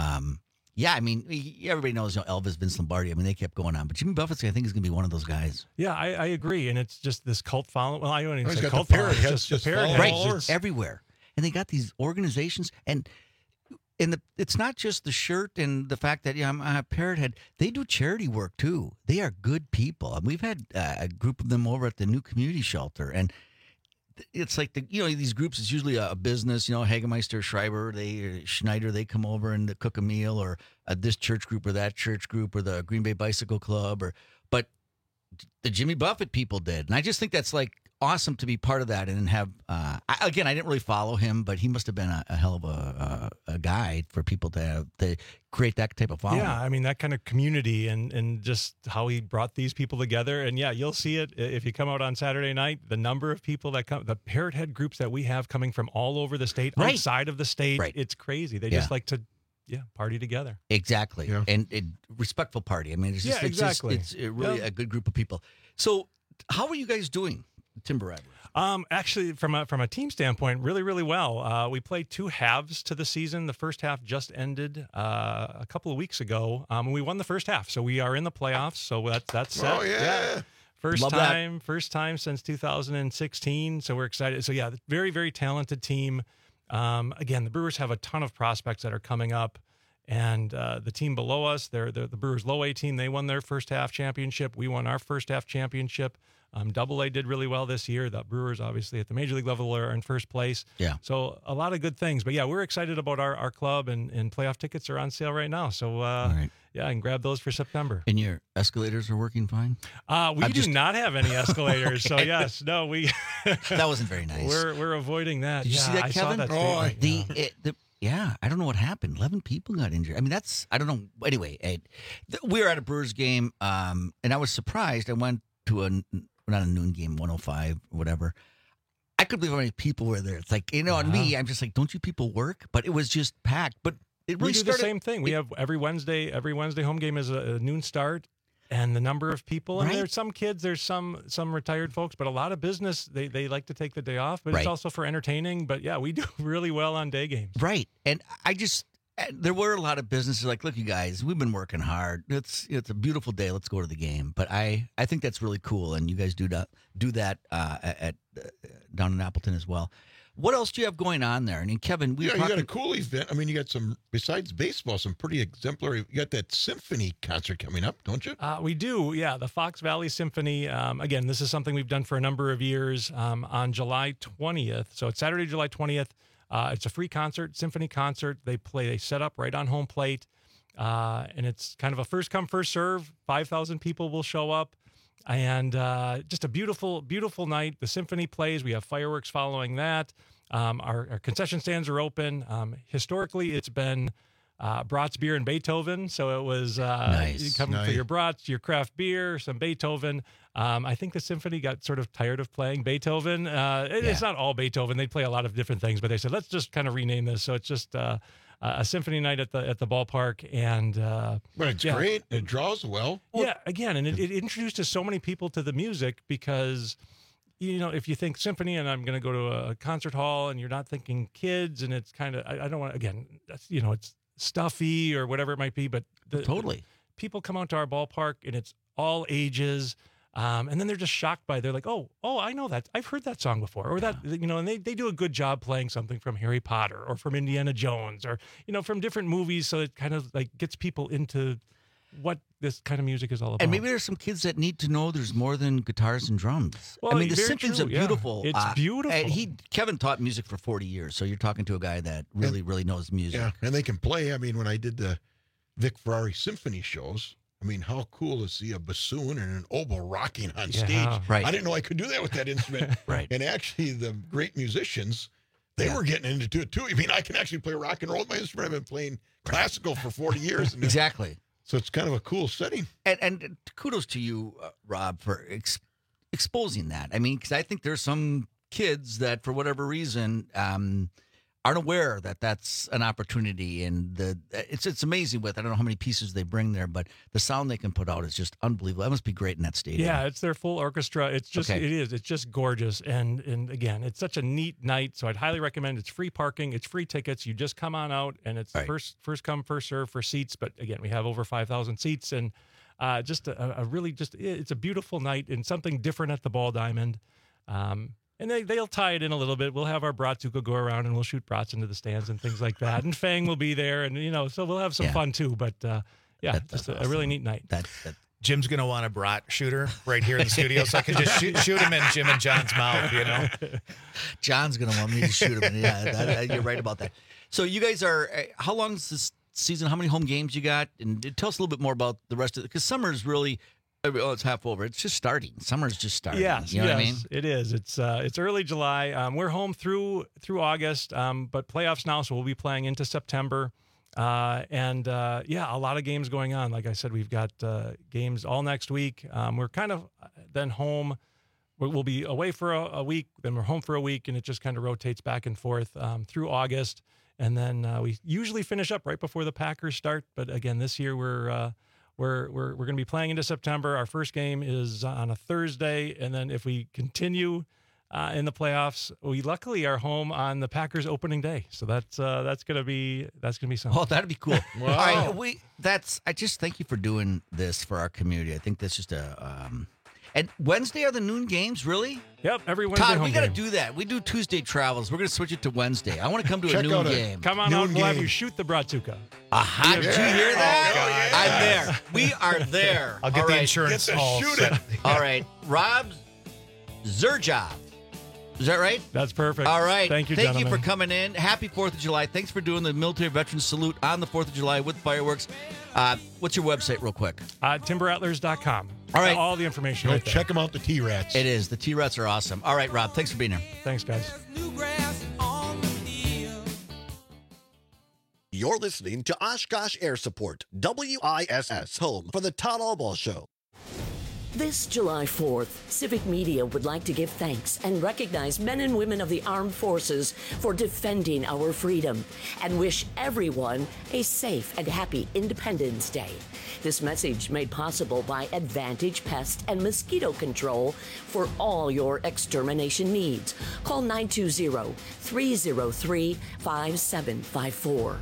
I mean, everybody knows Elvis, Vince Lombardi. I mean, they kept going on, but Jimmy Buffett, I think, is going to be one of those guys. Yeah, I agree, and it's just this cult following. Well, I don't even say cult following. It's just the Parrot right? It's everywhere, and they got these organizations and. It's not just the shirt and the fact that I'm a Parrot Head. They do charity work too. They are good people. And we've had a group of them over at the new community shelter, and it's like these groups. It's usually a business. Hagemeister, Schreiber, Schneider. They come over and they cook a meal, or this church group or that church group, or the Green Bay Bicycle Club, but the Jimmy Buffett people did, and I just think that's like awesome to be part of that and have. I didn't really follow him, but he must have been a hell of a guy for people to create that type of following. Yeah, I mean that kind of community and just how he brought these people together. And yeah, you'll see it if you come out on Saturday night. The number of people that come, the Parrot Head groups that we have coming from all over the state, outside of the state, it's crazy. They just like to. Yeah, party together. Exactly, and respectful party. I mean, it's just exactly. It's really a good group of people. So, how are you guys doing, Timber Rattlers? Actually, from a team standpoint, really, really well. We played 2 halves to the season. The first half just ended a couple of weeks ago, and we won the first half. So we are in the playoffs. So that's set. Oh yeah. First time since 2016. So we're excited. So yeah, very, very talented team. Again, the Brewers have a ton of prospects that are coming up, and the team below us, they're the Brewers low A team. They won their first half championship. We won our first half championship. Double A did really well this year. The Brewers, obviously, at the Major League level are in first place. Yeah. So a lot of good things. But yeah, we're excited about our club, and playoff tickets are on sale right now. So yeah, I can grab those for September. And your escalators are working fine? We do not have any escalators. Okay. So yes, no, we. That wasn't very nice. We're avoiding that. Did you see that, Kevin? Yeah, I don't know what happened. 11 people got injured. I mean, I don't know. Anyway, we were at a Brewers game, and I was surprised. I went to not a noon game, 105 or whatever. I couldn't believe how many people were there. It's like, on me, I'm just like, don't you people work? But it was just packed. But it really we do the same thing. We have every Wednesday home game is a noon start. And the number of people, and there's some kids, there's some retired folks, but a lot of business, they like to take the day off, but it's also for entertaining. But yeah, we do really well on day games. Right. And there were a lot of businesses like, look, you guys, we've been working hard. It's a beautiful day. Let's go to the game. But I think that's really cool. And you guys do that at down in Appleton as well. What else do you have going on there? I mean, Kevin, you got a cool event. I mean, you got some, besides baseball, some pretty exemplary. You got that symphony concert coming up, don't you? We do, yeah. The Fox Valley Symphony. Again, this is something we've done for a number of years on July 20th. So it's Saturday, July 20th. It's a free concert, symphony concert. They set up right on home plate. And it's kind of a first come, first serve. 5,000 people will show up. And just a beautiful, beautiful night. The symphony plays. We have fireworks following that. Our concession stands are open. Historically, it's been Bratz beer and Beethoven. So it was you come for your Bratz, your craft beer, some Beethoven. I think the symphony got sort of tired of playing Beethoven. It's not all Beethoven. They play a lot of different things, but they said, let's just kind of rename this. So it's just a symphony night at the ballpark, and but it's great. It draws well. Yeah, again, and it introduces so many people to the music because, if you think symphony and I'm going to go to a concert hall, and you're not thinking kids, and it's kind of I don't want that's it's stuffy or whatever it might be, but totally people come out to our ballpark and it's all ages. And then they're just shocked they're like, oh, I know that. I've heard that song before. Or that, and they do a good job playing something from Harry Potter or from Indiana Jones or, from different movies. So it kind of like gets people into what this kind of music is all about. And maybe there's some kids that need to know there's more than guitars and drums. Well, I mean, the symphonies are beautiful. Yeah. It's beautiful. And Kevin taught music for 40 years. So you're talking to a guy that really, really knows music. Yeah, and they can play. I mean, when I did the Vic Ferrari symphony shows, I mean, how cool to see a bassoon and an oboe rocking on stage. Right. I didn't know I could do that with that instrument. Right. And actually, the great musicians, they were getting into it too. I mean, I can actually play rock and roll with my instrument. I've been playing classical for 40 years. Exactly. So it's kind of a cool setting. And kudos to you, Rob, for exposing that. I mean, because I think there's some kids that, for whatever reason, aren't aware that that's an opportunity, and it's amazing with I don't know how many pieces they bring there, but the sound they can put out is just unbelievable. That must be great in that stadium. Yeah, it's their full orchestra. It's just it's just gorgeous, and again, it's such a neat night. So I'd highly recommend. It's free parking, it's free tickets. You just come on out, and it's first come first serve for seats. But again, we have over 5,000 seats, and just a really it's a beautiful night and something different at the Ball Diamond. And they'll tie it in a little bit. We'll have our brats who could go around and we'll shoot brats into the stands and things like that. And Fang will be there, and so we'll have some fun too. But just a really neat night. Jim's going to want a brat shooter right here in the studio, so I can just shoot him in Jim and John's mouth. John's going to want me to shoot him. Yeah, you're right about that. So you guys are. How long is this season? How many home games you got? And tell us a little bit more about the rest of it, because summer's really. Oh, it's half over. It's just starting. Summer's just starting. Yes, you know what I mean? It is. It's early July. We're home through August, but playoffs now, so we'll be playing into September. A lot of games going on. Like I said, we've got games all next week. We're kind of then home. We'll be away for a week, then we're home for a week, and it just kind of rotates back and forth through August. And then we usually finish up right before the Packers start. But again, this year we're going to be playing into September. Our first game is on a Thursday, and then if we continue in the playoffs, we luckily are home on the Packers opening day. So that's going to be something. Oh, that'd be cool. Wow. All right, I just thank you for doing this for our community. I think that's just and Wednesday are the noon games, really? Yep, every Wednesday. Todd, we got to game. do that. We do Tuesday travels. We're going to switch it to Wednesday. I want to come to a noon game. Come on out. We'll have you shoot the Bratzuka. Aha! Did you hear that? Oh, I'm there. We are there. I'll get the insurance. Shoot it. All right, Rob Zerjob. Is that right? That's perfect. All right. Thank you, Thank gentlemen. you for coming in. Happy 4th of July. Thanks for doing the military veterans salute on the 4th of July with fireworks. What's your website real quick? TimberAttlers.com. All right. All the information Go right there. check them out, the T-Rats. It is. The T-Rats are awesome. All right, Rob. Thanks for being here. Thanks, guys. You're listening to Oshkosh Air Support, WISS, home for the Todd Albaugh Show. This July 4th, Civic Media would like to give thanks and recognize men and women of the armed forces for defending our freedom and wish everyone a safe and happy Independence Day. This message made possible by Advantage Pest and Mosquito Control for all your extermination needs. Call 920-303-5754.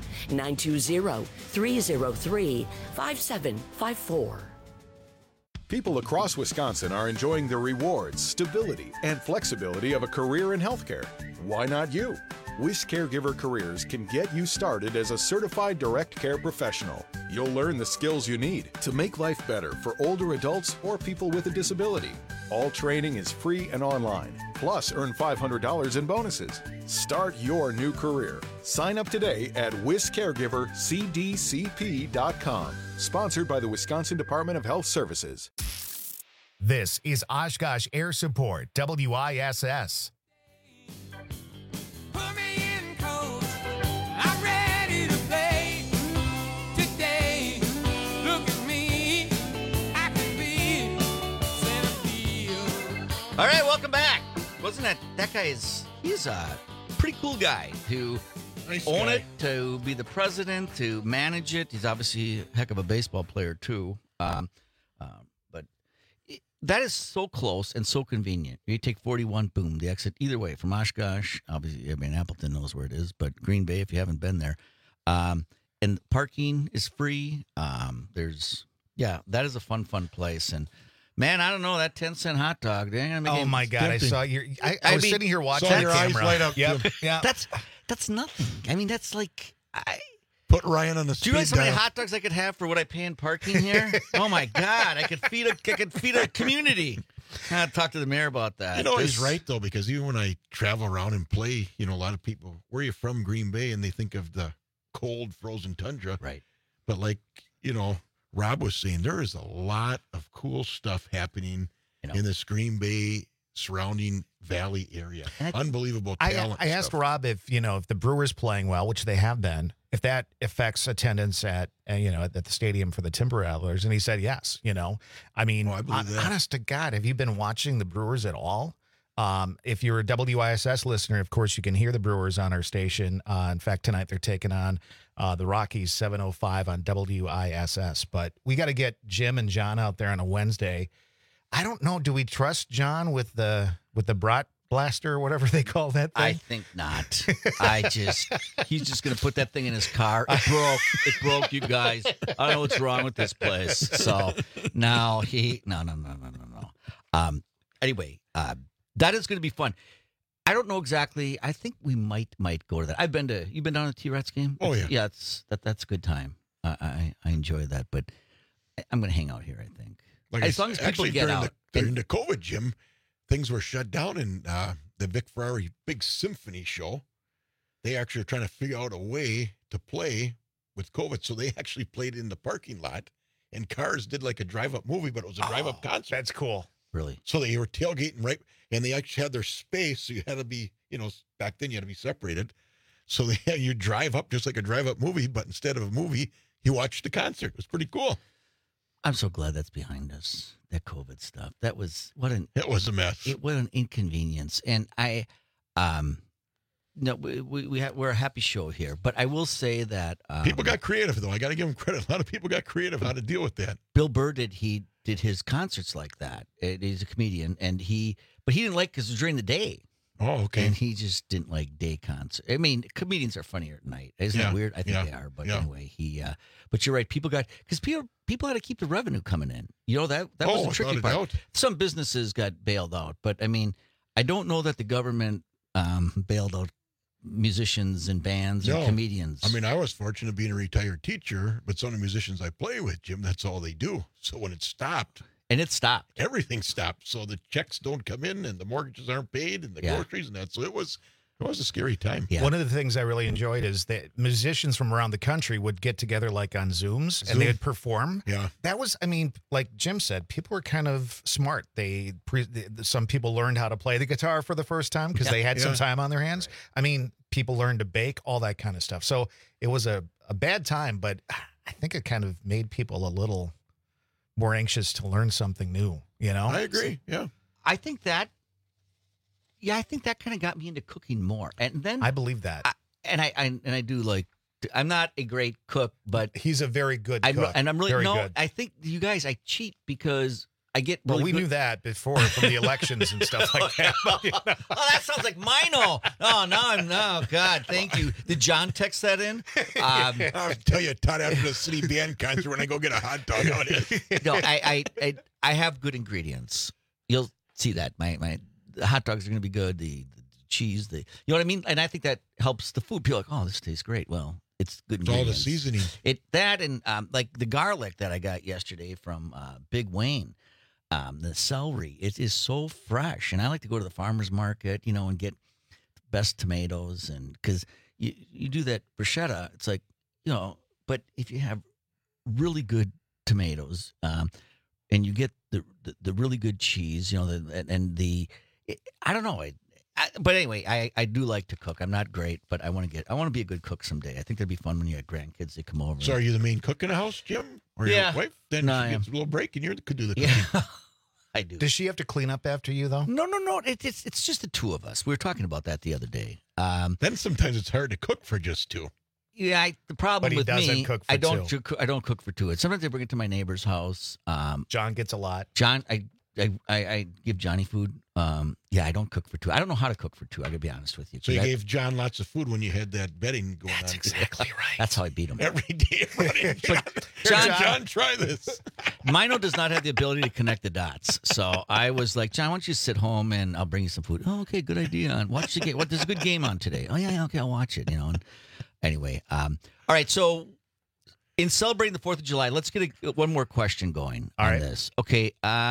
920-303-5754. People across Wisconsin are enjoying the rewards, stability, and flexibility of a career in healthcare. Why not you? WIS Caregiver Careers can get you started as a certified direct care professional. You'll learn the skills you need to make life better for older adults or people with a disability. All training is free and online. Plus, earn $500 in bonuses. Start your new career. Sign up today at wiscaregivercdcp.com. Sponsored by the Wisconsin Department of Health Services. This is Oshkosh Air Support, WISS. All right, welcome back. Wasn't that guy he's a pretty cool guy to own it, to be the president, to manage it. He's obviously a heck of a baseball player too. But that is so close and so convenient. You take 41, boom, the exit either way from Oshkosh. Obviously, I mean, Appleton knows where it is, but Green Bay, if you haven't been there. And parking is free. That is a fun place. And man, I don't know, that 10-cent hot dog. Oh my God, tempting. I saw your. I was sitting here watching that your camera. Eyes light up. Yep. Yeah. That's nothing. I mean, that's like put Ryan on the. Do you realize how many hot dogs I could have for what I pay in parking here? Oh my God, I could feed a community. I had to talk to the mayor about that. You know, he's right though, because even when I travel around and play, a lot of people, where are you from, Green Bay, and they think of the cold, frozen tundra. Right. But Rob was saying, there is a lot of cool stuff happening in this Green Bay surrounding valley area. Unbelievable talent. I asked Rob if the Brewers playing well, which they have been, if that affects attendance at the stadium for the Timber Rattlers, and he said yes. I mean, I believe that. Honest to God, have you been watching the Brewers at all? If you're a WISS listener, of course, you can hear the Brewers on our station. In fact, tonight they're taking on the Rockies, 7:05 on WISS. But we got to get Jim and John out there on a Wednesday. I don't know. Do we trust John with the Brat Blaster or whatever they call that thing? I think not. He's just going to put that thing in his car. It broke, you guys. I don't know what's wrong with this place. So now no. Anyway, that is going to be fun. I don't know exactly. I think we might go to that. You've been down to the T-Rats game? Oh, yeah. Yeah, that's a good time. I enjoy that, but I'm going to hang out here, I think. As long as people get out. During the COVID, Jim, things were shut down, and the Vic Ferrari Big Symphony show, they actually are trying to figure out a way to play with COVID, so they actually played in the parking lot, and cars did like a drive-up movie, but it was a drive-up concert. That's cool. Really? So they were tailgating right, and they actually had their space, so you had to be, back then you had to be separated. So you drive up just like a drive-up movie, but instead of a movie, you watch the concert. It was pretty cool. I'm so glad that's behind us, that COVID stuff. It was a mess. What an inconvenience. And we're a happy show here, but I will say that people got creative, though. I got to give them credit. A lot of people got creative how to deal with that. Bill Burr did his concerts like that. He's a comedian, but he didn't like because it was during the day. Oh, okay. And he just didn't like day concerts. I mean, comedians are funnier at night. Isn't that weird? I think they are. But anyway, but you're right. People had to keep the revenue coming in. That was the tricky part. Some businesses got bailed out, but I mean, I don't know that the government bailed out musicians and bands and comedians. I mean, I was fortunate being a retired teacher, but some of the musicians I play with, Jim, that's all they do. So when it stopped. And it stopped. Everything stopped. So the checks don't come in and the mortgages aren't paid and the groceries and that. So it was a scary time. Yeah. One of the things I really enjoyed is that musicians from around the country would get together like on Zooms and they would perform. Yeah. That was, I mean, like Jim said, people were kind of smart. Some people learned how to play the guitar for the first time because they had some time on their hands. Right. I mean, people learned to bake, all that kind of stuff. So it was a a bad time, but I think it kind of made people a little more anxious to learn something new, you know? I agree. Yeah. I think that kind of got me into cooking more. And then I believe that. I do like, I'm not a great cook, but he's a very good cook. And I'm really, very no, good. I think you guys, I cheat because I get well, really we knew that before from the elections and stuff like that. Oh, that sounds like Mino. Oh, God, thank you. Did John text that in? I'll tell you, Todd, after the city band concert when I go get a hot dog out of No, I have good ingredients. You'll see that. My hot dogs are going to be good. The cheese, you know what I mean? And I think that helps the food. People are like, oh, this tastes great. Well, it's good ingredients. All the seasoning. That and like the garlic that I got yesterday from Big Wayne. The celery, it is so fresh, and I like to go to the farmer's market, and get the best tomatoes, and because you do that bruschetta, it's like, but if you have really good tomatoes, and you get the really good cheese, I don't know, but anyway, I do like to cook. I'm not great, but I want to be a good cook someday. I think that'd be fun when you have grandkids that come over. So are you the main cook in the house, Jim? Or your wife? Then she gets a little break and you could do the cooking. Yeah, I do. Does she have to clean up after you, though? No. It's just the two of us. We were talking about that the other day. Then sometimes it's hard to cook for just two. Yeah, the problem with me, cook for I don't two. I don't cook for two. And sometimes I bring it to my neighbor's house. John gets a lot. John, I give Johnny food. I don't cook for two. I don't know how to cook for two. I gotta be honest with you. So you gave John lots of food when you had that betting going on. That's exactly right. That's how I beat him every day. But John, try this. Mino does not have the ability to connect the dots. So I was like, John, why don't you sit home and I'll bring you some food? Oh, okay, good idea. And watch the game. There's a good game on today. Oh yeah, okay, I'll watch it. And anyway, all right. So in celebrating the 4th of July, let's get one more question going on this. Okay.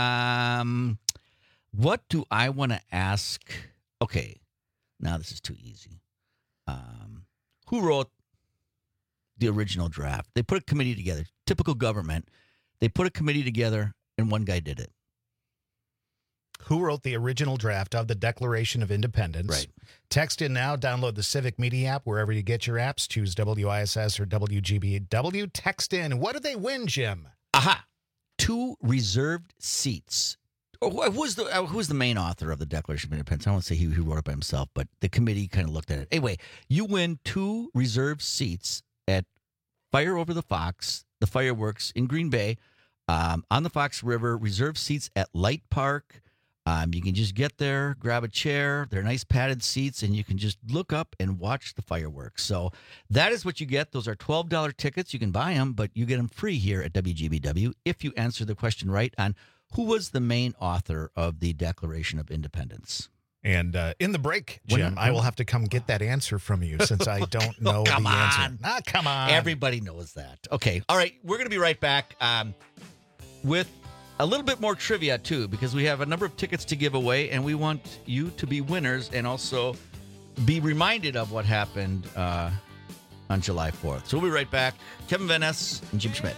What do I want to ask? Okay, now this is too easy. Who wrote the original draft? They put a committee together. Typical government. They put a committee together, and one guy did it. Who wrote the original draft of the Declaration of Independence? Right. Text in now. Download the Civic Media app wherever you get your apps. Choose WISS or WGBW. Text in. What do they win, Jim? Aha! 2 reserved seats. Who was the main author of the Declaration of Independence? I won't say he wrote it by himself, but the committee kind of looked at it. Anyway, you win 2 reserved seats at Fire Over the Fox, the fireworks in Green Bay, on the Fox River. Reserved seats at Light Park. You can just get there, grab a chair. They're nice padded seats, and you can just look up and watch the fireworks. So that is what you get. Those are $12 tickets. You can buy them, but you get them free here at WGBW if you answer the question right on who was the main author of the Declaration of Independence. And in the break, Jim, I will have to come get that answer from you since I don't know the answer. Come on. Everybody knows that. Okay. All right. We're going to be right back with a little bit more trivia, too, because we have a number of tickets to give away, and we want you to be winners and also be reminded of what happened on July 4th. So we'll be right back. Kevin Van Ness and Jim Schmidt.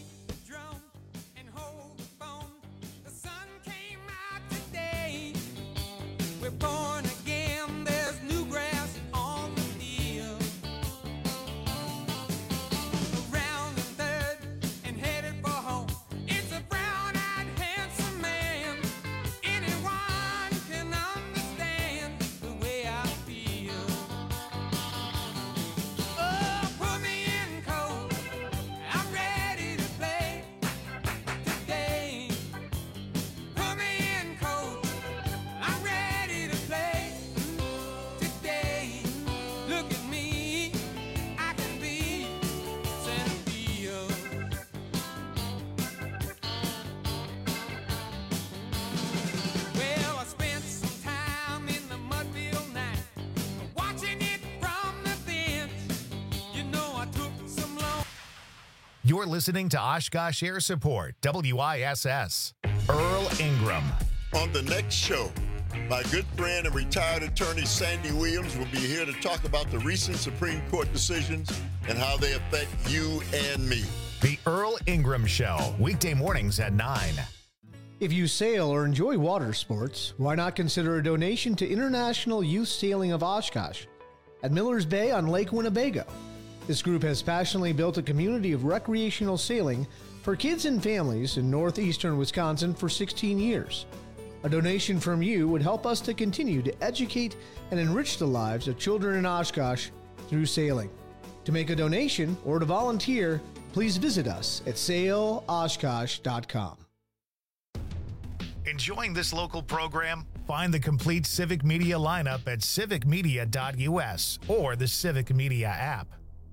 You're listening to Oshkosh Air Support, WISS. Earl Ingram. On the next show, my good friend and retired attorney Sandy Williams will be here to talk about the recent Supreme Court decisions and how they affect you and me. The Earl Ingram Show, weekday mornings at 9. If you sail or enjoy water sports, why not consider a donation to International Youth Sailing of Oshkosh at Millers Bay on Lake Winnebago? This group has passionately built a community of recreational sailing for kids and families in northeastern Wisconsin for 16 years. A donation from you would help us to continue to educate and enrich the lives of children in Oshkosh through sailing. To make a donation or to volunteer, please visit us at sailoshkosh.com. Enjoying this local program? Find the complete Civic Media lineup at civicmedia.us or the Civic Media app.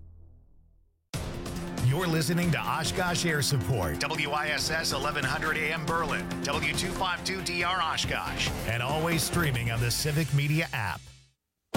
You're listening to Oshkosh Air Support, WISS 1100 AM Berlin, W252DR Oshkosh, and always streaming on the Civic Media app.